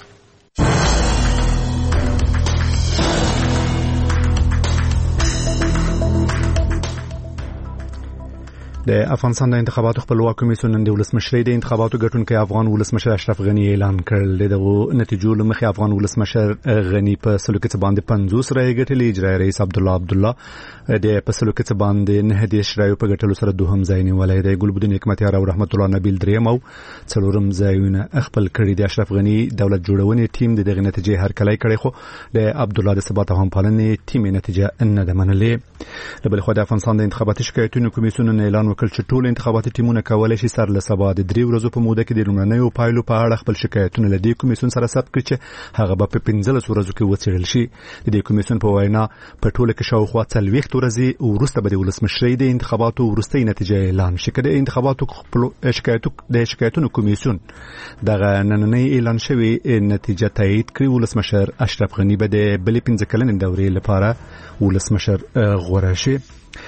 د افغانستان د انتخاباتو خپلواک کمیسیون نن د ولسمشرۍ د انتخاباتو ګټونکي افغان ولسمشر اشرف غنی اعلان کړل. دغه نتیجو لمخې افغان ولسمشر غنی په سلوکي باندې 50 رای ګټلې. اجرایي رئیس عبدالله د په سلوکي باندې 9 رای په ګټلو سره دوهم ځای نیولای دی. ګلبدین حکمتیار او رحمت الله نبیل دریم او څلورم ځایونه خپل کړي دي. اشرف غنی دولت جوړونې ټیم د دغه نتیجې هرکلی کړي خو د عبدالله د ثبات او همپالنې ټیم نتیجه نه ده منلې. بل خو د افغانستان د انتخاباتي شکایتونو کمیسیون اعلان وکړ چې ټول انتخاباتي ټیمونه کولای شي سر له سبا د 3 ورځې په موده کې د لومړنیو پایلو په اړه خپل شکایتونه لدی کمیسیون سره ثبت کړي چې هغه به په 15 ورځو کې وڅېړل شي. د دې کمیسیون په وینا په ټوله کې شاوخوا 40 ورځې وروسته به د ولسمشرۍ د انتخاباتو وروستۍ نتیجه اعلان شي. کله انتخاباتو شکایتونو کمیسیون دغه نننۍ اعلان شوی نتیجه تایید کړي. ولسمشر اشرف غنی به د بلې 15 کلنې دورې لپاره ولسمشر غوړه شي.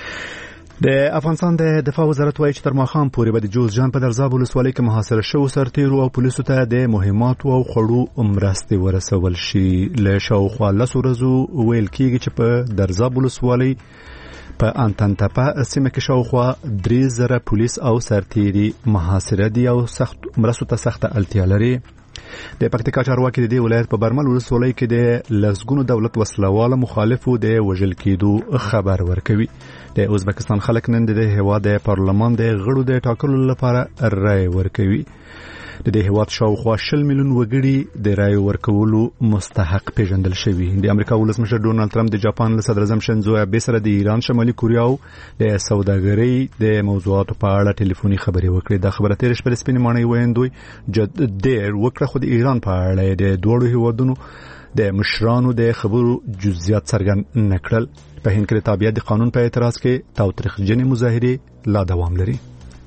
د افغانستان د دفاع وزارت وایي چې تر ماښام پورې به د جوزجان په درزاب ولسوالۍ کې محاصره شوو سرتیرو او پولیسو ته د مهماتو او خړو مرستې ورسول شي. له شاوخوا 10 ورځو ویل کېږي چې په درزاب ولسوالۍ په انتنتپه سیمه کې شاوخوا 3000 پولیس او سرتیري محاصره دي او سخت مرستو ته سخته اړتیا لري. د پکتیکا چارواکي د دې ولایت په برمل ولسوالۍ کې د لسګونو دولت وسلواله مخالفو د وژل کېدو خبر ورکوي. د ازبکستان خلک نن د هیواد د پارلمان د غړو د ټاکلو لپاره رای ورکوي. د دې هیواد شاوخوا 20 میلیون وګړي د رای ورکولو مستحق پیژندل شوي. د امریکا ولسمشر ډونالد ټرمپ د جاپان له صدر اعظم شینزو آبه سره د ایران شمالي کوریا او د سوداګرۍ د موضوعاتو په اړه ټلیفوني خبرې وکړې. د خبره تیر شپه سپینې ماڼۍ ویندوی ډېر وکړه خو د ایران په اړه د دوړو هیوادونو د مشرانو د خبرو جزئیات څرګند نکړل. په هند کې د تابعیت د قانون په اعتراض کې تاوتریخجنې مظاهرې لا دوام لري.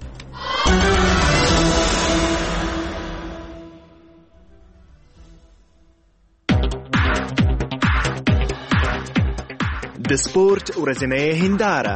د سپورت ورځنۍ هنداره.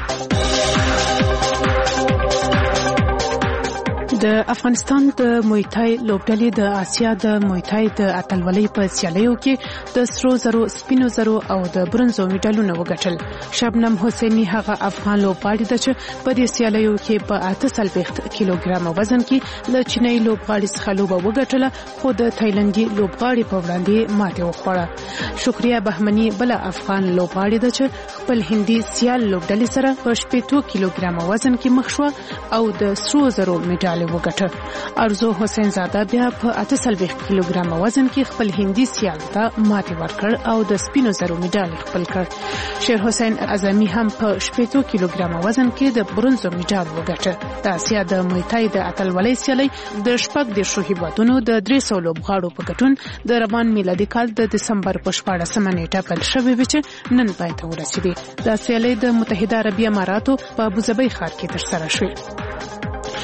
د افغانستان د مویتای لوبډلې د آسیا د مویتای د اتلولۍ په سیالیو کې د سرو زرو، سپینو زرو او د برونزو میډالونه وګټل. شبنم حسینی هغه افغان لوبغاړی ده چې په دې سیالیو کې په 48 کیلوګرام وزن کې له چینای لوبغاړي څخه لوبه وګټله خو د تایلندي لوبغاړي په وړاندې ماتې وخوړه. شکریا بهمنی بل افغان لوبغاړی ده چې خپل هندي سیال لوبډلې سره په 80 کیلوګرام وزن کې مخ شو او د سرو زرو میډال وګټه. ارزو حسین زاده بیا په 48 کیلوګرام وزن کې خپل هندي سیال ته ماتې ورکړ او د سپینو زرو میډال خپل کړ. شیر حسین اعظمي هم په 80 کیلوګرام وزن کې د برونزو میډال وګټه. د آسیا د مویتای د اتلولۍ سیالي د شپږ دیرشو هیوادونو د 300 لوبغاړو په ګډون د روان میلادي کال د دسمبر په 14 نیټه پیل شوې و چې نن پای ته ورسېدې. د سیالي د متحده عربي اماراتو په ابوظبي ښار کې ترسره شوه.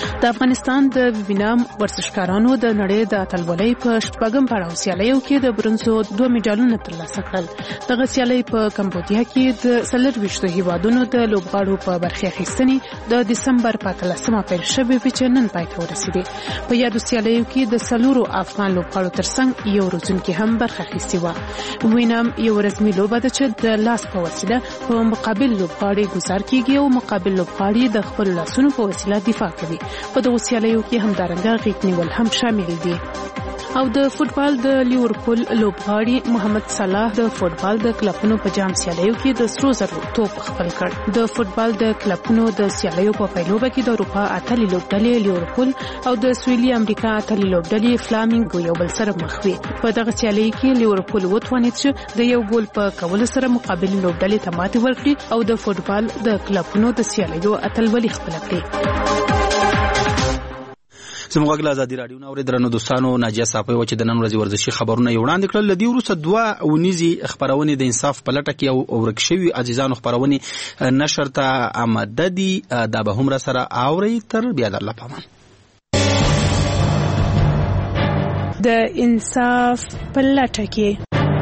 د افغانستان د وینام ورزشکارانو د نړۍ د اتلولۍ په شپږم پړاو سیالیو کې د برونزو 2 میډالونه ترلاسه کړل. دغه سیالي په کمبودیا کې د 24 هیوادونو د لوبغاړو په برخه اخیستنې د دسمبر په 13مه پیل شوې چې نن پای ته ورسېدې. په یادو سیالیو کې د 4 افغان لوبغاړو ترڅنګ یو روزونکي هم برخه اخیستې وه. وینام یو رسمي لوبه ده چې د لاس په وسیله په مقابل لوبغاړي ګزار کیږي او مقابل لوبغاړي د خپل لاسونو په وسیله دفاع کوي. په دغه سیالیو کې همدارنګه غیږ نیول هم شامل دي. او د فوتبال د لیورپول لوبغاړي محمد صلاح د فوتبال د کلبونو په جام سیالیو کې د سرو زرو توپ خپل کړ. د فوتبال د کلبونو د سیالیو په پیلوبه کې د اروپا اتلې لوبډلې لیورپول او د سویلي امریکا اتلې لوبډلې فلامینګو یو بل سره مخ وي. په دغه سیالي کې لیورپول وتوانید چې د یو ګول په کولو سره مقابل لوبډلې ته ماتې ورکړي او د فوتبال د کلبونو د سیالیو اتلولي خپل کړي. زموږ غلا ازادي رادیو نو درنو دوستانو ناجیه صاحب و چې د نن ورځې ورزشي خبرونه وړاندې کړل. لدی وروسته 2 ونیزي خبرونه د انصاف په لټه کې او ورکشوي عزیزانو خبرونه نشر ته آماده دي. دا به هم را سره اوري تر بیا د الله پامان. د انصاف په لټه کې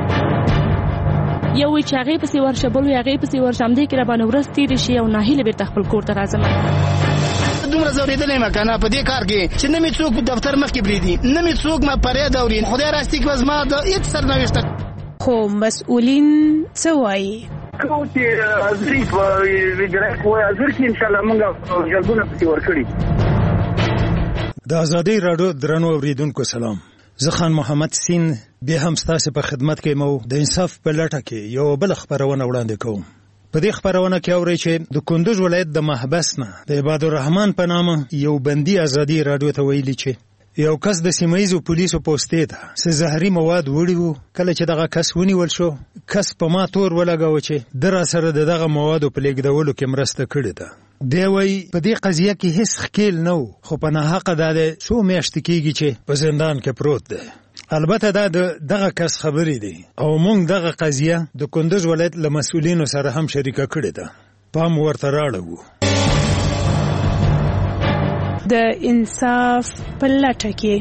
یو چې هغه په سی ورشه بل هغه په سی ورشم دي کې را باندې ورځ تیر شي او ناهیله بیرته خپل کور ته راځم. دومره زوریدلې مکنه په دې کار کې چې نه می څوک په دفتر مخ کې بریدي نه می څوک ما پرې دوري خدای راستي کې وزما د هیڅ سرنوشت خو مسؤلین څه وایي کو چې ازري په ویډرا کوه ازر کې ان شاء الله موږ جلبونه پتی ورکړي. د ازادي رادیو درنو اوریدونکو سلام. زه خان محمد سین به هم ستاسو په خدمت کې مو د انصاف په لټه کې یو بل خبرونه وړاندې کوم. په دې خبرونه کې اوري چې د کندوز ولایت د محبس نه د عباد الرحمن په نامه یو بندي ازادي رادیو ته ویلي چې یو کس د سیمایزو پولیسو پوسټې ته زهري مواد وړي وو. کله چې دغه کس ونیول شو کس په ما تور ولګاوه چې در سره دغه مواد په لیږدولو کې مرسته کړې ده. دی وایي په دې قضیه کې هیڅ ښکیل نه و خو په ناحقه دا د څو میاشتې کېږي چې په زندان کې پروت دی. البته دا دغه کس خبرې دي او موږ دغه قضیه د کندوز ولایت له مسؤلینو سره هم شریکه کړې ده. پام ورته راړو. د انصاف په لټه کې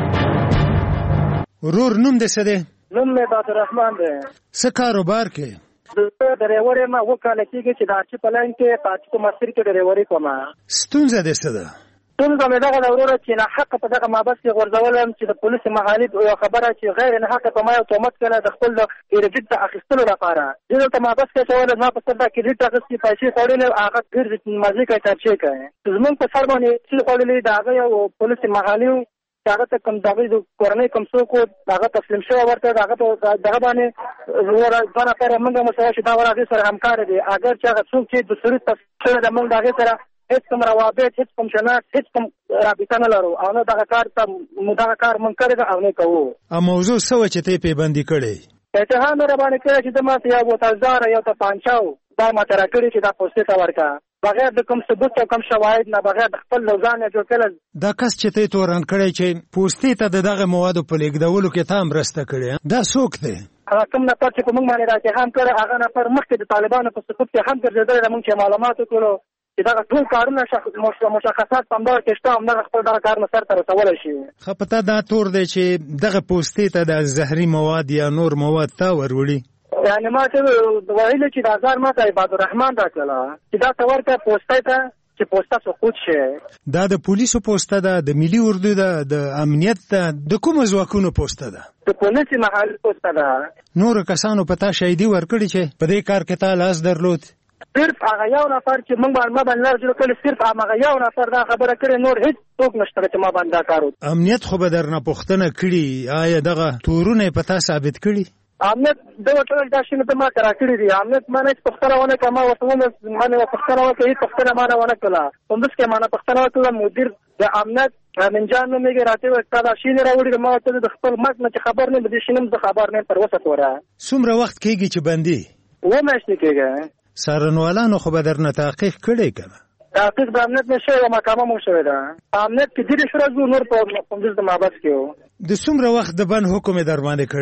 ورور نوم دې څه دی؟ نوم مې عبد الرحمن دی. څه کاروبار کې؟ د ډرایور ما وکاله کېږي چې د اچي په لاین کې پاتې په مصر کې ډرایوري کوم. ستونزه دې څه ده؟ ستونزه مې دغه وروره چې نه حق په دغه مابس کې غورځولم چې د پولیس محالید او خبره چې غیر نه حق په ما یو تهمت کړه د خپل ریټ د اخیستلو لپاره. دغه ته مابس کې څول ما په سر د کریډټ اخیستې پیسې خورلې هغه ګرځي مازی کوي ترچې کوي. زمونږ په سر باندې چې خورلې دا یو پولیس محالیو هغه ته کوم دغه کورنۍ کوم څوک هغه تسلیم شو ورته هغه دغه باندې زوړ ځنه پر موږ مسله چې دا ورغه سره همکار دي. اگر چې هغه څوک چې د سوري تفصیل د موږ دغه سره هیڅ کوم روابط هیڅ کوم شناخت هیڅ کوم رابطه نه لرو او نه دغه کار ته دغه کار مونږ کړی او نه کوو. ا موضوع سوه چې ته پیبندي کړې اتهام مې باندې کړی چې د ما ته یو تزار یو ته پانچاو دا ما تر کړی چې دا پوسټ ته ورکا بغیر د کوم ثبوت او کوم شواهد نه بغیر د خپل ځان جوړ کړل. دا کس چې ته تورن کړی چې پوسټ ته دغه مواد په لیږدولو کې تام رسته کړی دا څوک دی؟ هغه کوم نه پاتې کوم باندې راځي هم کړ هغه نه پر مخکې د طالبانو په ثبوت کې هم ګرځیدل موږ چې معلومات وکړو چې دا ټول کارونه مشخصات په اندازه کې شته هم خپل دا کار مسر تر رسول شي. خپته دا تور دی چې دغه پوسټ ته د زهري مواد یا نور مواد تا ورولي. یعنی ما ته وایي چې د هزار ماته عباد الرحمن راکړه چې دا تور ته پوسټ ته چې پوسټه سقوط شي. دا د پولیسو پوسټه ده د ملي اردو ده د امنیت ده د کوم ځواکونو پوسټه ده؟ د پولیس محل پوسټه ده. نور کسانو پتا شهیدي ورکړي چې په دې کار کې تا لاس درلود؟ صرف هغه یو نفر چې موږ باندې لارجو کله صرف هغه یو نفر دا خبره کړې نور هیڅ څوک نشته چې ما باندې کارو. امنیت خو به درنه پوښتنه کړي آیا دغه تورونه پتا ثابت کړي؟ امنیت د ټول دا شنو ته ما کرا کړی دي. امنیت باندې پښتنه ونه کما وسونه باندې پښتنه وکړي پښتنه باندې ونه کړه اوس کې باندې پښتنه وکړه مدیر د امنیت منجان نو میګه راته وکړه دا شینه راوړي ما ته د خپل مک نه خبر نه د شینم د خبر نه پر وسه توره. څومره وخت کېږي چې بندي؟ و مېشت کېږي. سرنوالانو خو به درنه تحقیق کړی کنه؟ تحقیق د امنیت نشه او محکمه مو شوې ده. امنیت کې دې شروع نور په پولیس د مابس کې و. د څومره وخت د بند حکم در باندې کړی؟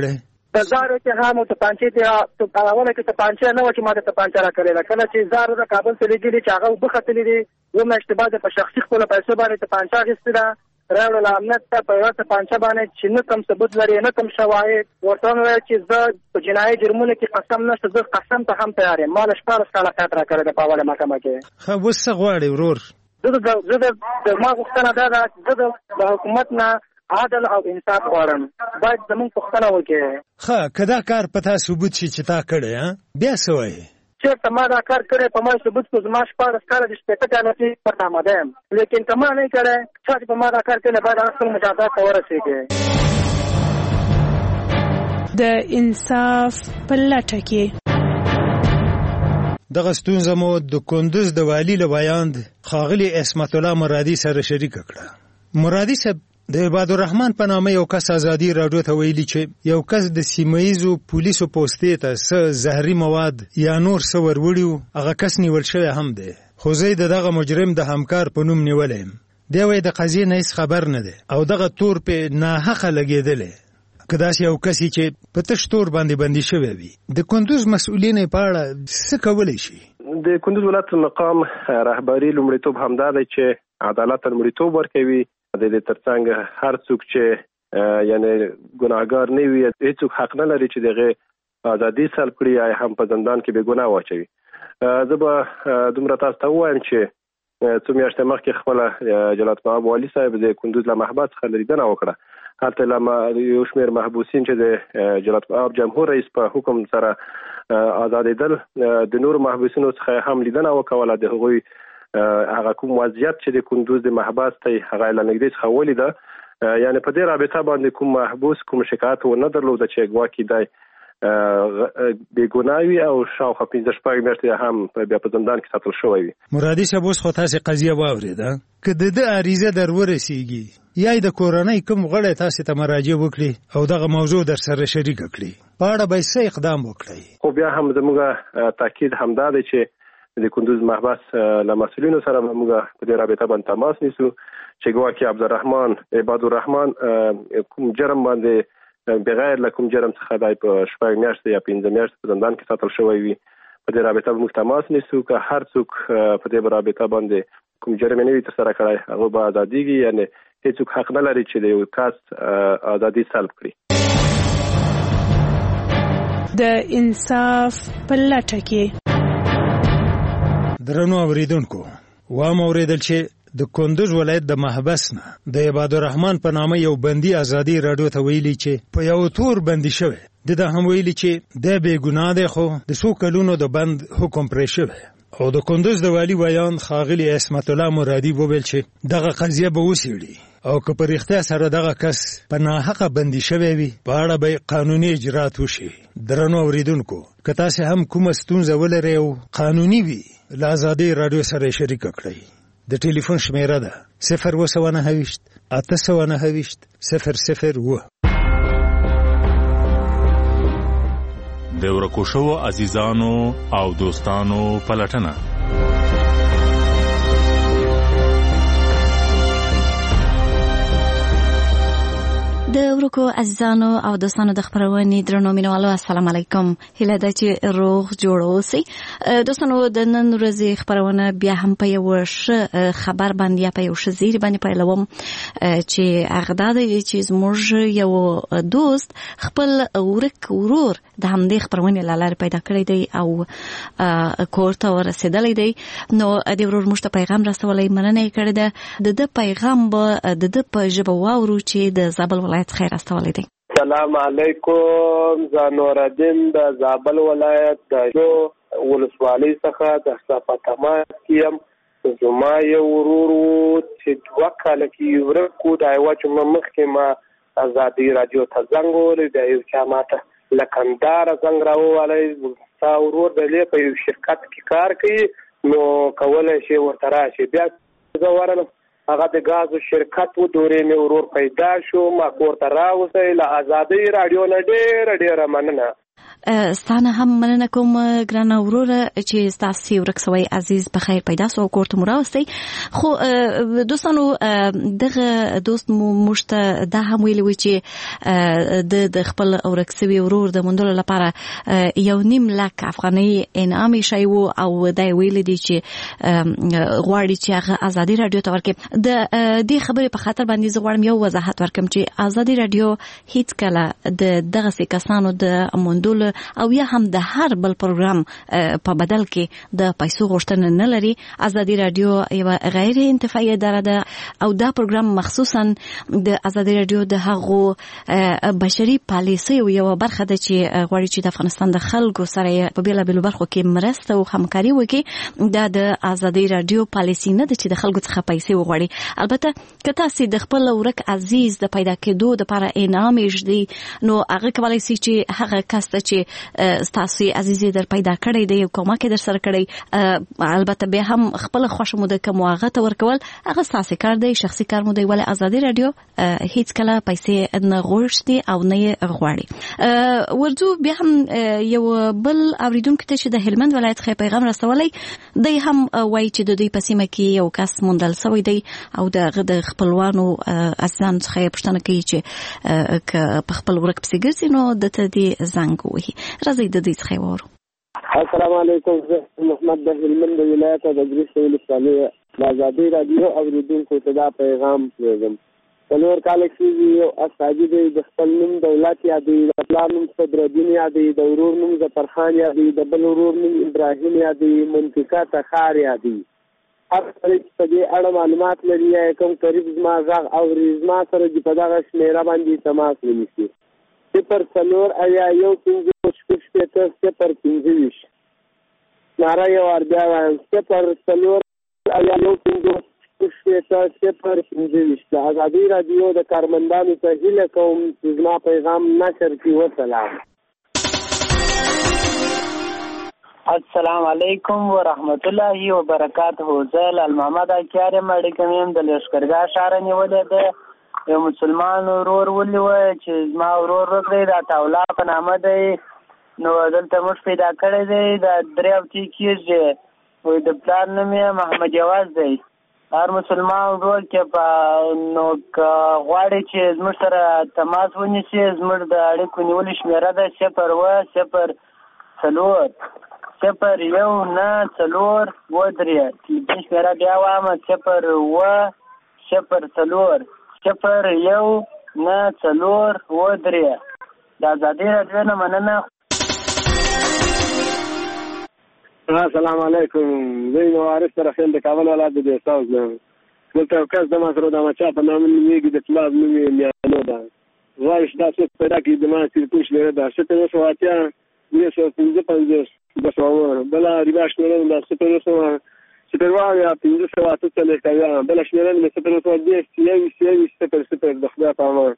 د زارو کې هم ته پانچې ته اوله کې ته پانچې نه و چې ما ته پانچې را کړې ده کله چې زارو د کابل ته لګېدي چې هغه وبختلې دي و میاشتې بعد په شخصي خپل پیسې باندې ته پانچې اخیستې ده راوړل امنیت ته په یوه پانچې باندې چې نه کوم ثبوت لري نه کوم شواهد ورته وویل چې زه په جنایي جرمونو کې قسم نشته زه قسم ته هم تیار یم ما له 14 کاله قید را کړی ده په اوله محکمه کې. ښه اوس څه غواړې ورور؟ زه د ما غوښتنه دا ده چې زه د حکومت نه عادل او انصاف غواړم باید زمونږ پوښتنه وکړي. ښه که دا کار په تا ثبوت شي چې تا کړی بیا څه وایې؟ چېرته ما دا کار کړی په ما ثبوت کړو زما 14 کاله د 15 کاله کې پر آماده یم لیکن که ما نه یې کړی چا چې په ما دا کار کړی باید هغه خپل مجازات ته ورسېږي. د انصاف په لټه کې دغه ستونزه مو د کندوز د والي له ویاند ښاغلي عصمت الله مرادي سره شریکه کړه. مرادي صاحب د عباد الرحمن په نامه یو کس ازادي راډیو ته ویلي چې یو کس د سیمهیزو پولیسو پوستې ته څه زهري مواد یا نور څه وروړي هغه کس نیول شوی هم دی خو زه د دغه مجرم د همکار په نوم نیولی یم. دی وایي د قضیې نه هېڅ خبر نه دی او دغه تور پې ناحقه لګېدلی. که داسې یو کس چې په تش تور باندې بندي شوی وي د کندوز مسؤلین په اړه څه کولی شي؟ د کندوز ولایت مقام رهبري لومړیتوب همدا دی چې عدالت ته لومړیتوب ورکوي. د دې ترڅنګ هر څوک چې یعنی ګناهګار نه وي هیڅوک حق نه لري چې دغه ازادي سلب کړي یا هم په زندان کې بې ګناه واچوي. زه به دومره تاسو ته ووایم چې څو میاشتې مخکې خپله جلات مآب والي صاحب د کندوز له محبس څخه لیدنه وکړه. هلته یو شمېر محبوسین چې د جلات مآب جمهور رئیس په حکم سره آزادېدل د نورو محبوسینو څخه هم لیدنه وکوله. د هغوی هغه کوم وضعیت چې د کندوز د محبس ته هغه له نږدې څخه ولیده یعنی په دې رابطه باندې کوم محبوس کوم شکایت ونه درلوده چې ګواکې دی بې ګناه وي او شاوخوا 15-16 میاشتې هم بیا په زندان کې ساتل شوی وي. مرادي صاحب اوس خو تاسې قضیه واورېده که د ده عریضه در ورسېږي یا د کورنۍ کوم غړی تاسې ته مراجعه وکړي او دغه موضوع در سره شریکه کړي په اړه به یې څه اقدام وکړئ؟ خو بیا هم زموږ تاکید همدا دی چې د کندوز محبس له مسؤلینو سره موږ په دې رابطه باندې تماس نیسو چې ګواکې عبدالرحمن عباد الرحمن کوم جرم باندې بغیر له کوم جرم څخه دی په 6 میاشتې یا 15 میاشتې په زندان کې ساتل شوی وي. په دې رابطه به موږ تماس نیسو که هر څوک په دې رابطه باندې کوم جرم نه وي ترسره کړی هغه به ازادېږي یعنی هیڅوک حق نه لري چې د یو کس ازادي سلب کړي. د انصاف په لټه کې درنو اوریدونکو وام اوریدل چې د کندوز ولایت د محبس نه د عباد الرحمن په نامه یو بندي ازادي راډیو ته ویلي چې په یو تور بندي شوی د هم ویلي چې د بې ګناه دی خو د څو کلونو د بند حکم پرې شوی او د کندوز د والي ویان ښاغلي عصمت الله مرادي وویل چې دغه قضیه به وڅېړي او که په رښتیا سره دغه کس په ناحقه بندي شوی وي په اړه به قانوني اجرات وشي. درنو اوریدونکو که تاسې هم کومه ستونزه ولرئ او قانوني وي له ازادي راډیو سره شریکه کړئ. د ټلیفون شمیره ده 029 829 001. د ورکو شوو عزیزانو او دوستانو پلټنه د ورکو عزیزانو او دوستانو د خبرونې درنو مینوالو السلام علیکم. هیله ده چې روغ جوړ اوسئ. دوستانو د نن ورځې خبرونه بیا هم په یو ښه خبر باندې یا په یو ښه زیری باندې پیلوم چې هغه دا دی چې زموږ یو دوست خپل ورک ورور د همدې خبرونې له لارې پیدا کړی دی او کور ته ورسېدلی دی. نو د ورور موږ ته پیغام رسولی مننه یې کړې ده. د ده پیغام به د ده په ژبه واورو چې د زابل ولایت خیر استولی دی. سلام علیکم. زه نورالدین د زابل ولایت د ولسوالۍ څخه د صفاتما یم. زما یو ورور چې 2 کاله کې ورکو د یوه جمعه مخکې ما ازادي راډیو ته زنګ ووهلی د یو چا ماته له کندهاره زنګ راووهلی ستا ورور دی په یو شرکت کې کار کوي نو کولی شي ورته راشي. بیا زه ورغلم هغه د ګازو شرکت و دورې مې ورور پیدا شو ما کور ته راوستی له ازادۍ راډیو نه ډېره مننه. ستانه هم مننه کوم ګرانه وروره چې ستاسو ورک سوی عزیز په خیر پیدا سو کورته مراوستي خو دوستانو دغه دوست مشته دا هم ویلی و چې د خپل ورک سوی ورور د موندلو لپاره 1.5 لک افغانۍ انعام شي او دا ویلی دي چې غواړي چې هغه ازادي رادیو ته ورکړي د دې خبرې په خاطر باندې زه غواړم یو وضاحت ورکړم چې ازادي رادیو هیڅ کله دغه کسانو د موندلو او یا هم د هر بل پروګرام په بدل کې د پیسو غوښتنه نه لري. ازادي رادیو یو غیر انتفاعي اداره ده او دا پروګرام مخصوصا د ازادي رادیو د هغو بشري پالیسي یو برخه ده چې غواړي چې د افغانستان د خلکو سره په بیلابیلو برخو کې مرسته او همکاري وکړي. دا د ازادي رادیو پالیسي نه ده چې د خلکو څخه پیسې وغواړي. البته که تاسو د خپل ورک عزیز د پیدا کېدو لپاره انعام یې نو هغه کولای شي چې هغه کس چې ستاسو عزیزي در پیدا کړی دی او کومه کې در سره کړی البته به هم خپل خوشمو د کوم هغه ته ورکول هغه ستاسو کار دی شخصي کار مو دی ولې ازادي رادیو هیڅ کله پیسې نه غوښتي او نه غواړي. ورځو بیا هم یو بل اوریدونکو ته چې د هلمند ولایت خې پیغام رسولای دی هم وایي چې د دوی په سیمه کې یو کس موندل شوی دی او د خپلوانو اساساً څخه پښتنه کوي چې په خپل ورک پسې ګرځي نو د دې زنګ وهي. راځي د دې څخه وورو. السلام علیکم، زه محمد د هلمند ولایت د ګریس ولسوالۍ د ازادي رادیو اوریدونکو ته دا پیغام لېږم. څلور کاله کېږي یو استاذي دی د خپل نوم دولت یادوي، د پلار نوم صدرالدین یادوي، د ورور نوم ظفرخان یادوي، د بل ورور نوم ابراهیم یادوي، منطقه تخار یادوي. هر څوک په دې اړه معلومات لري یا کوم قریب زما غږ اوري زما سره د په دغه شمیره باندې تماس ونیسي. 0 ناره یو اربیا وایم 0 د ازادي رادیو د کارمندانو ته هیله کوم چې زما پیغام نشر کړي. وسلام. السلام علیکم ورحمت الله وبرکاته. زه لال محمد اکیار مړی کوم د لشکرګاه شهر نیولې ده. یو مسلمان ورور ولې وای چې زما ورور وکړي دا تاولا په نامه دی نو دلته موږ پیدا کړی دی دا درې هفتې کېږي وایي د پلار نوم یې محمد جواز دی. هر مسلمان ورور کې په نو غواړي چې زموږ سره تماس ونیسي زموږ د اړیکو نیولې شمېره ده 0 تلیفون شمېره بیا وایم 0 د ازادي رادیو نه مننه. السلام علیکم، زه یو وارث رحیم د کابل ولایت د استاذ یم. دلته کس د ماسره د مچا په نامه نیږي د پلار نوم یې میانو ده. غواړي چې دا څه پیدا کړي د ما تلیفون شمېره ده 0 بله ریبا شمېره ده 0 یا 500 بله شمېره مې 0 د خدای په امان.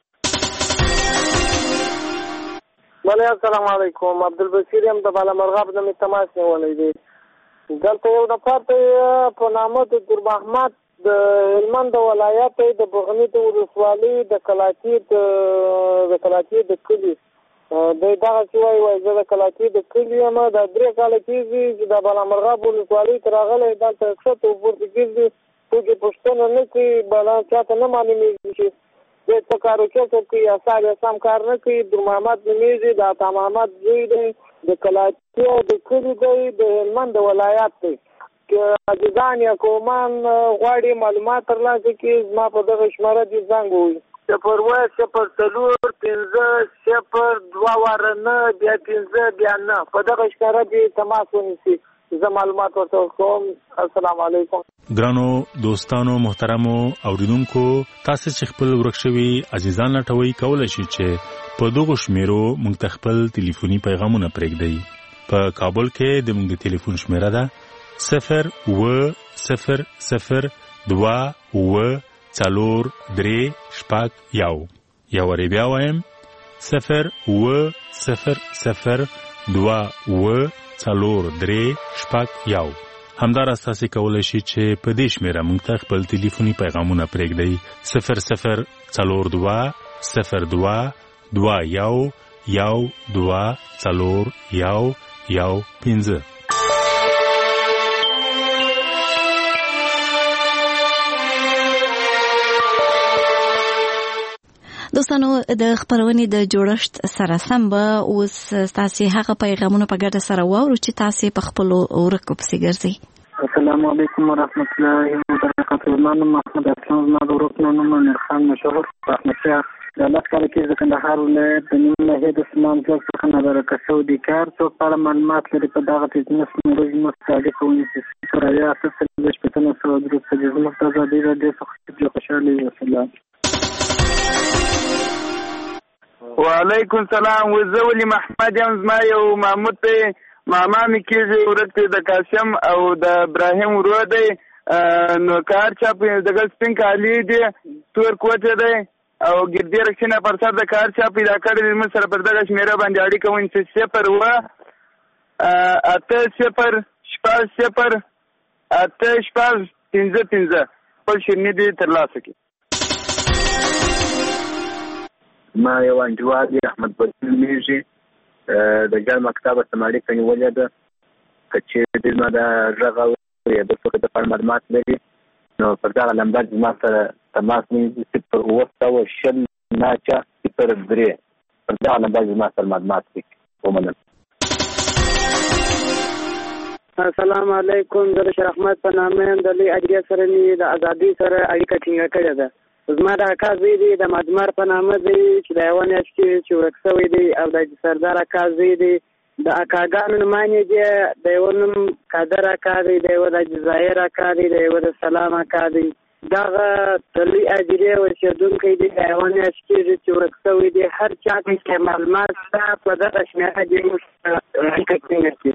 بله السلام علیکم، عبدالبصیر یم د بالامرغاب نه مې تماس نیولی دی. دلته یو نفر دی په نامه د ګل محمد د هلمند ولایت د بغني د ولسوالۍ د کلاچي د کلي دی دغسې وایي زه د کلاچي د کلي یم. دا 3 کاله کېږي چې د بالامرغاب ولسوالۍ ته راغلی دلته ښکته وپورته ګرځي څوک یې پوښتنه نه کوي بلا چاته نه معلومېږي چې دی څه کار وکړ کوي اثار یې سم کار نه کوي. در محمد نومېږي د عطا محمد زوی دی د کلاچي او د کلي دی د هلمند ولایت دی. که عزیزان یا قومان غواړي معلومات ترلاسه کړي زما په دغه شماره دې زنګ ووهي 0 بیا 5 بیا 9 په دغه شماره دې تماس ونیسي زه معلومات ورته کوم. السلام علیکم. ګرانو دوستانو محترمو اوریدونکو، تاسو چې خپل ورک شوي عزیزان لټوي کولای شئ چې په دغه شمیرو موږ ته خپل ټلیفوني پیغامونه پرېږدئ. په کابل کې د موږ د ټلیفون شمیره ده 0 یا وری بیا وایم 0 همدار تاسو کولای شئ چې په دې شمیره موږ ته خپل ټلیفوني پیغامونه پرېږدئ 0 0 4 2 0 2 2 1 0120415. دوستانو د خبرونې د جوړښت سره سم به اوس تاسو هغه پیغامونه په ګډه سره واورو چې تاسو په خپل ورکو پسې ګرځي. السلام علیکم ورحمت الله وبرکاته. نن محمد اسلام زما د ورکو نوم خان مشهور احمد شاه د الله تعالی کې د کندهار ولایت د نیمه هدا سمان څخه نظر کسو د کار څو په معلومات لري په دغه تجنس موږ مستعد کوو چې سره یا تاسو د شپږ سو درته د زموږ د ازادي راډیو څخه خوشاله یم. وعلیکم السلام. وزولی محمد یم. زما یو محمود ته ماما می کېږي ورته د قاسم او د ابراهیم ورو دی نو کار چا په دغه سپین کالی دی تور کوټه دی او ګردی رښتینه پر سر د کار چا پیدا کړی موږ سره پر دغه شمیره باندې اړیکه ونیسي 0 خپل شیرني دی ترلاسه کړي. ما یو انجواد احمد بدل میږي د ګل مکتبه سماړي کني ولې ده چې د ما د ژغه یا د څه د معلومات لري نو پر دا لمبر ما سره تماس نیسي پر وسته او شل ناچا پر درې پر دا لمبر ما سره معلومات ومنل. السلام علیکم. د شیخ احمد په نامه د لې اجازه سره ني د ازادي سره اړیکه ټینګه کړې ده. زما د اکا زوی دی د مدمر په نامه دی چې د یوه میاشت کې چې ورک شوی دی او د سردار اکا زوی دی د اکاګانو نومانې دی د یوه نوم قادر اکا دی د یوه د جزایر اکا دی د یوه د سلام اکا دی دغه د لوی اجرې اوسېدونکی دی د یوه میاشت کېږي چې ورک شوی دی. هر چا چې معلومات شته په دغه شمېره دې موږ اړیکه ټینګه کړي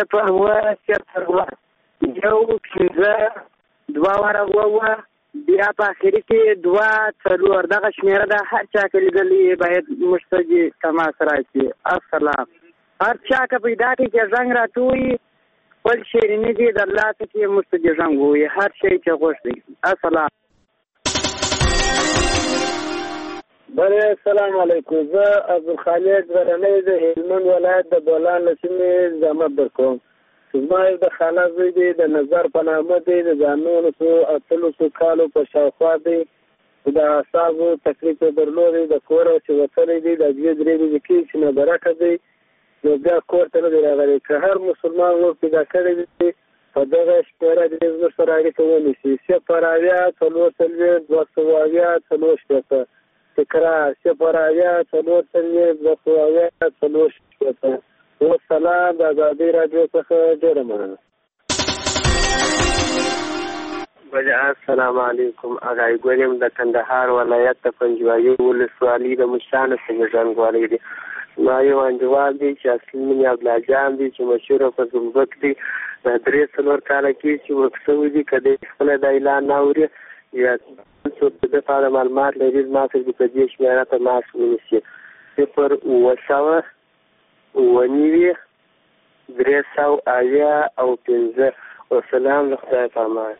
0 بیا په اخري کې 2 دغه شمیره ده. هر چا کې لیدلې باید مشتجي تماس راکړي. السلام. هر چا که پیدا کړي چې زنګ راټوي خپل شیریني دي د الله ته کې مشتجي زنګ ووي هر شی چې غوښتي. السلام. بله السلام علیکم. زه عبدالخالق غرنی د هلمند ولایت د بولان له سیمې زحمت درکوم. زما د خاله زوی دی د نظر په نامه دی د ځانونو څو اتلسو کالو په شاوخوا دی د اعصابو تکلیف درلودی د کور چې وتلی دی د 2-3 ورځې کې چې نه برکه دی نو بیا کور ته نه دی راغلی. که هر مسلمان ور پیدا کړی دی په دغه شمېره دې زموږ سره اړیکه ونیسي 0 تکرار 0 والسلام د ازادي راډیو څخه ډېره مننه. السلام علیکم. اغای ګورم د کندهار ولایت د پنجوایي ولسوالۍ د مشانه څخه ژوندوالي دي. ما یو انډیوال دی چې اصلي نوم یې عبدالله جان دی چې مشهوره په زمبک دی. د 3-4 کاله کې چې ورک شوی دی که دی خپله د اعلان نه اوري یا څوک د ده په اړه معلومات لري زما سره دې په دې شمېره تماس ونیسي 0 والسلام له خدای پامان.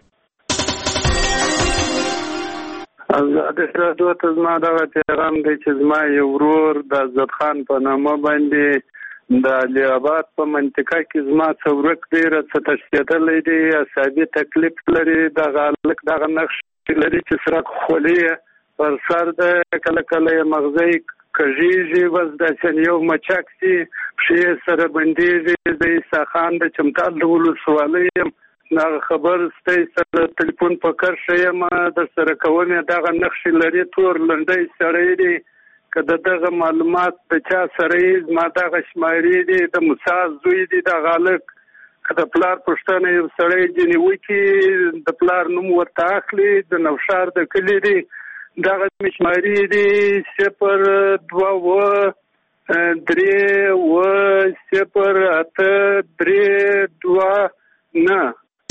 ازادي راډیو ته زما دغه پیغام دی چې زما یو ورور د عزت خان په نامه باندې د علي آباد په منطقه کې زما څه ورک دی څه تشکېدلی دی اعصابي تکلیف لري دغه هلک دغه نقش لري چې سرک خولي پر سر ده کله کله یې مغزی کږیږي بس داسې یو مچک سي پښې سره بندېږي د عیسی خان د چمتال د ولسوالۍ یم هغه خبر ستی سره تلیفون په کرښه یم در سره کوم دغه نقشې لري تور لنډی سړی دی که د دغه معلومات د چا سره یې زما دغه شمارې دي د موسی زوی دی دغه هلک که د پلار پوښتنه یو سړی ځینې وکړي د پلار نوم ورته اخلي د نوشار د کلي دی دغه شمارې دي 0-2-0-8-3-2-9.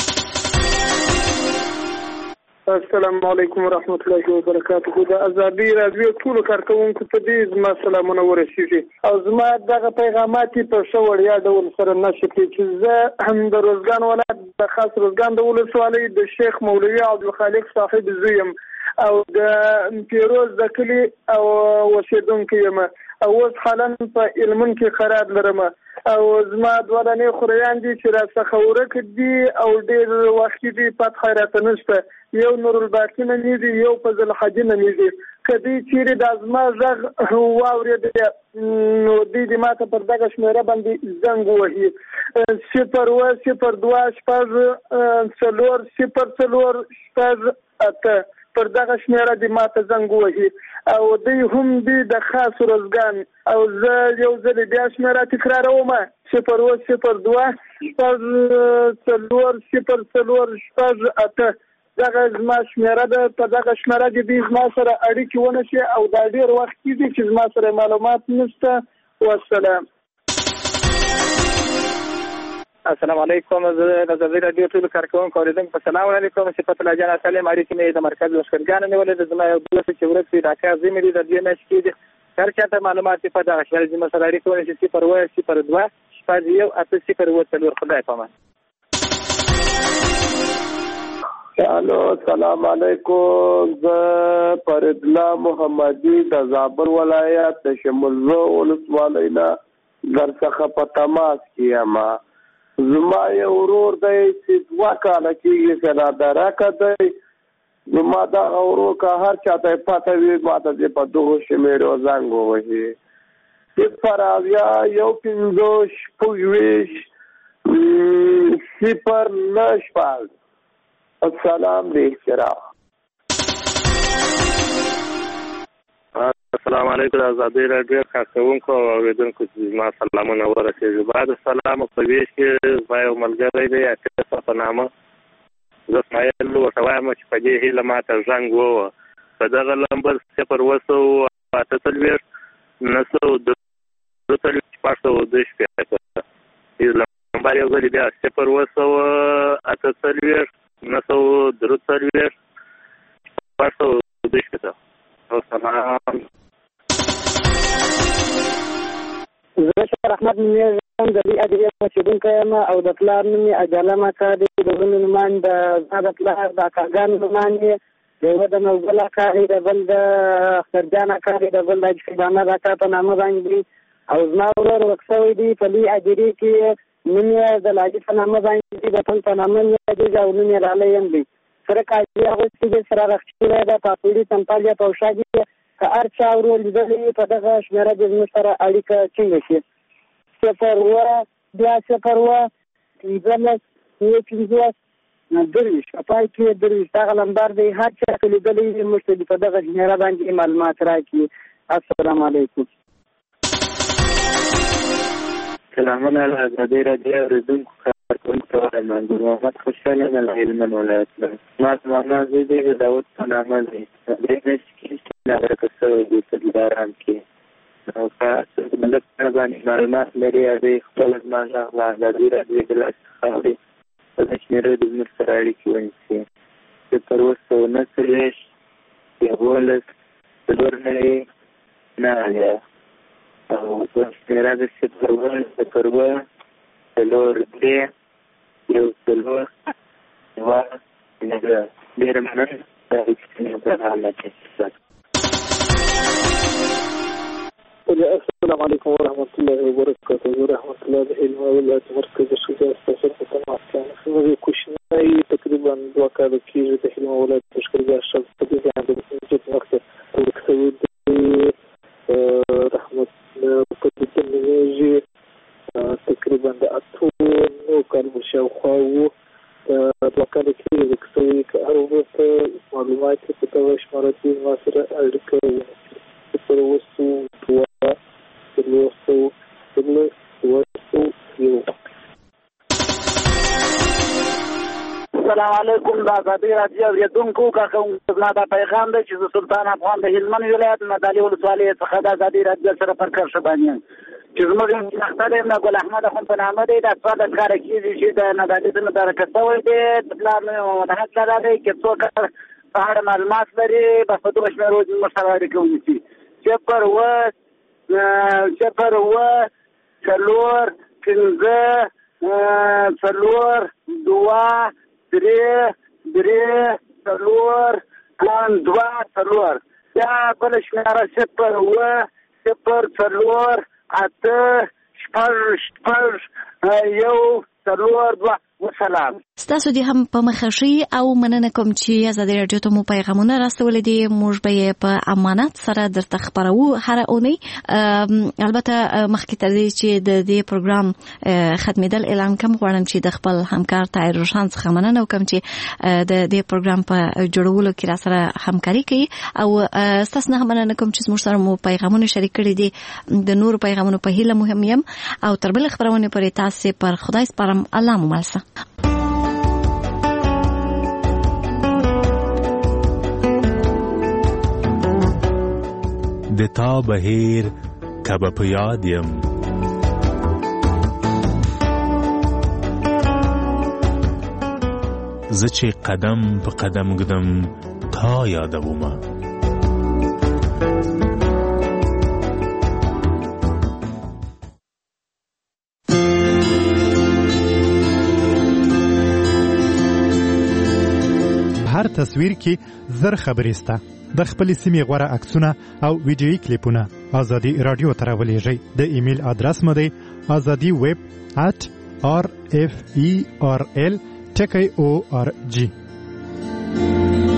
السلام علیکم ورحمت الله وبرکاته. د ازادي راډیو ټول کارکونکو ته دې زما سلامونه ورسیږي او زما دغه پیغامات په ښه وړیا ډول سره نشر کړي چې زه هم د روزګان ولایت د خاص روزګان د ولسوالۍ د شیخ مولوي عبدالخالق صاحب زوی یم او د پیروز د کلي او اوسېدونکی یم او اوس حالا په علمون کې قرار لرم او زما دولنې خوریان دي چې راڅخه ورک دي او ډېر وخت دي فتح راته نشته یو نور الباقي نه دي یو فضل حاجي نه دي کدی چیرې د ازما غږ واورېد نو دې ماته پر دغه شمیره باندې زنګ وهي 0 پر دغه شمیره د ماته زنګ وهي او دوی هم دي د خاص روزګان او زه یو ځل بیا شمیره تکراروم 0 دغه زما شمیره ده په دغه شمیره کې د زما سره اړیکې ونه شي او دا ډېر وخت کېږي چې زما سره معلومات نشته والسلام. السلام علیکم. زه د ازادي راډیو ټول کارکونکو اوریدونکو په سلام علیکم. صفت الله جان سلام اړیکې مې د مرکز لښکرګانو نیولې د زما یو دوست چې ورک وي ډاکټر زمې دي د دې نش کې هر چاته معلومات په دغه شمیره د مسله اړیکې ونه شي 0 خدای پامان. السلام علیکم. زه فرید الله محمدي د زابل ولایت د شمولزو ولسوالۍ نه درڅخه په تماس کې یم. زما یو ورور دی چې 2 کاله کېږي چې رادرکه دی. زما دغه ورور که هر چاته پته وي ماته دې په دغو شمیرو زنګ ووهي 0 السلام علیکم. السلام علیکم. آزادی راډیو کارکونکو او اوریدونکو زما سلامونه ورسېږي. بعد السلام په ویش کې زما یو ملګری دی اتیسا په نامه زه اسماعیل ورته وایم چې په دې هیله ماته زنګ ووهه په دغه نمبر 0 نمبر یو ځل بیا 0 زه شهر احمد نومیږم د دې ادریه اوسېدونکی یم او د پلار نوم یې اجاله اکا دی. د ورونو نومان د زما د پلار د اکاګانو نومان یې د یوه د نوګل اکا دی د بل د اخترجان اکا دی د بل د شیبانه د اکا په نامه باندې دي او زما ورور ورک شوی دی په دې ادریې کې نوم یې د لاجي په نامه باندې دي د پل په نامه یادېږي او نوم یې رالی یم دی سره کاجي اغوستي دی سره رخچولی ده پاپوړي تمپال یا پوشا دي که هر چا ورور لیدلی په دغه شمیره د زموږ سره اړیکه ټینګه شي 0 بیا 0 15 درویش په پای کې درویش دغه لمبر دی هر چا چې لیدلی وي موږ ته په دغه شمیره باندې معلومات راکړي. السلام علیکم. سلامونه له ازادي راډیو اوریدونکو کارکونکو محمد محمد خوشحاله یم له هلمند ولایت نه. زما زمانه زوی دی د داود په نامه دی. دې میاشت کې ناغرقه شوی دی په دلارام کې او که څوک د لږ باندې معلومات لري هغوی خپله زما غږ له ازادي راډیو د لاسه خاوري په دې شمېره د زموږ سره اړیکې ونیسي 0 او په شمیره د 0 ډېره مننه. السلام علیکم ورحمۃ اللہ وبرکاتہ. ورحمۃ اللہ د علم ولایت مرکز شجاع استاذ په تماس کې زموږ کوشنۍ تقریبا 2 کاله کېږي د علم ولایت تشکیلګاه شخص په دې باندې د وخت ورکوي رحمت په دې نومیږي تقریبا د 8 کالو شاوخوا وو 2 کاله کېږي چې هر وخت معلومات په دغه شماره کې ما سره اړیکه ونیسي 0 السلام علیکم. د ازادي راډیو اوریدونکو کارکونکو زما دا پیغام دی چې زه سلطان افغان د هلمند ولایت مدالي ولسوالۍ څخه د ازادي راډیو سره پر کرښه باندې چې زموږ شناخته دی ګل احمد اخون په نامه دی د څوار د ښکاره کېږي چې د ندالي څخه متارکه شوی دی د پلار د حق دا دی چې څوک په اړه معلومات لري بس په دغه شمېرو زموږ سره اړیکه ونیسي 0 یا بل شمیره 0 048 وسلام. ستاسو دې هم په مخشي او مننه کوم چې ازادي رادیو ته مو پیغامونه راستولې دي. موږ به په امانت سره درته خبرو هر اونۍ. البته مخکې تر دې چې د دې پروګرام ختمېدل اعلان کوم غواړم چې د خپل همکار طاهر روشن څخه مننه وکم چې د دې پروګرام په جوړولو کې را سره همکاري کوي او تاسو نه مننه کوم چې موږ سره مو پیغامونه شریک کړي دي. د نور پیغامونو په هیله مهم یم او تر بل خبرونه پرې تاسو پر خدای سپارم. الله مو ملسه. د تا بهیر کبه په یاد یم زه چې قدم په قدم ګدم تا یادومه هر تصویر کې زر خبرې سته. د خپل سیمې غوړه عکسونه او ویډیويي کلیپونه ازادي رادیو ته راولېږئ. د ایمیل ادرس مو دی azadiweb@rferl.org.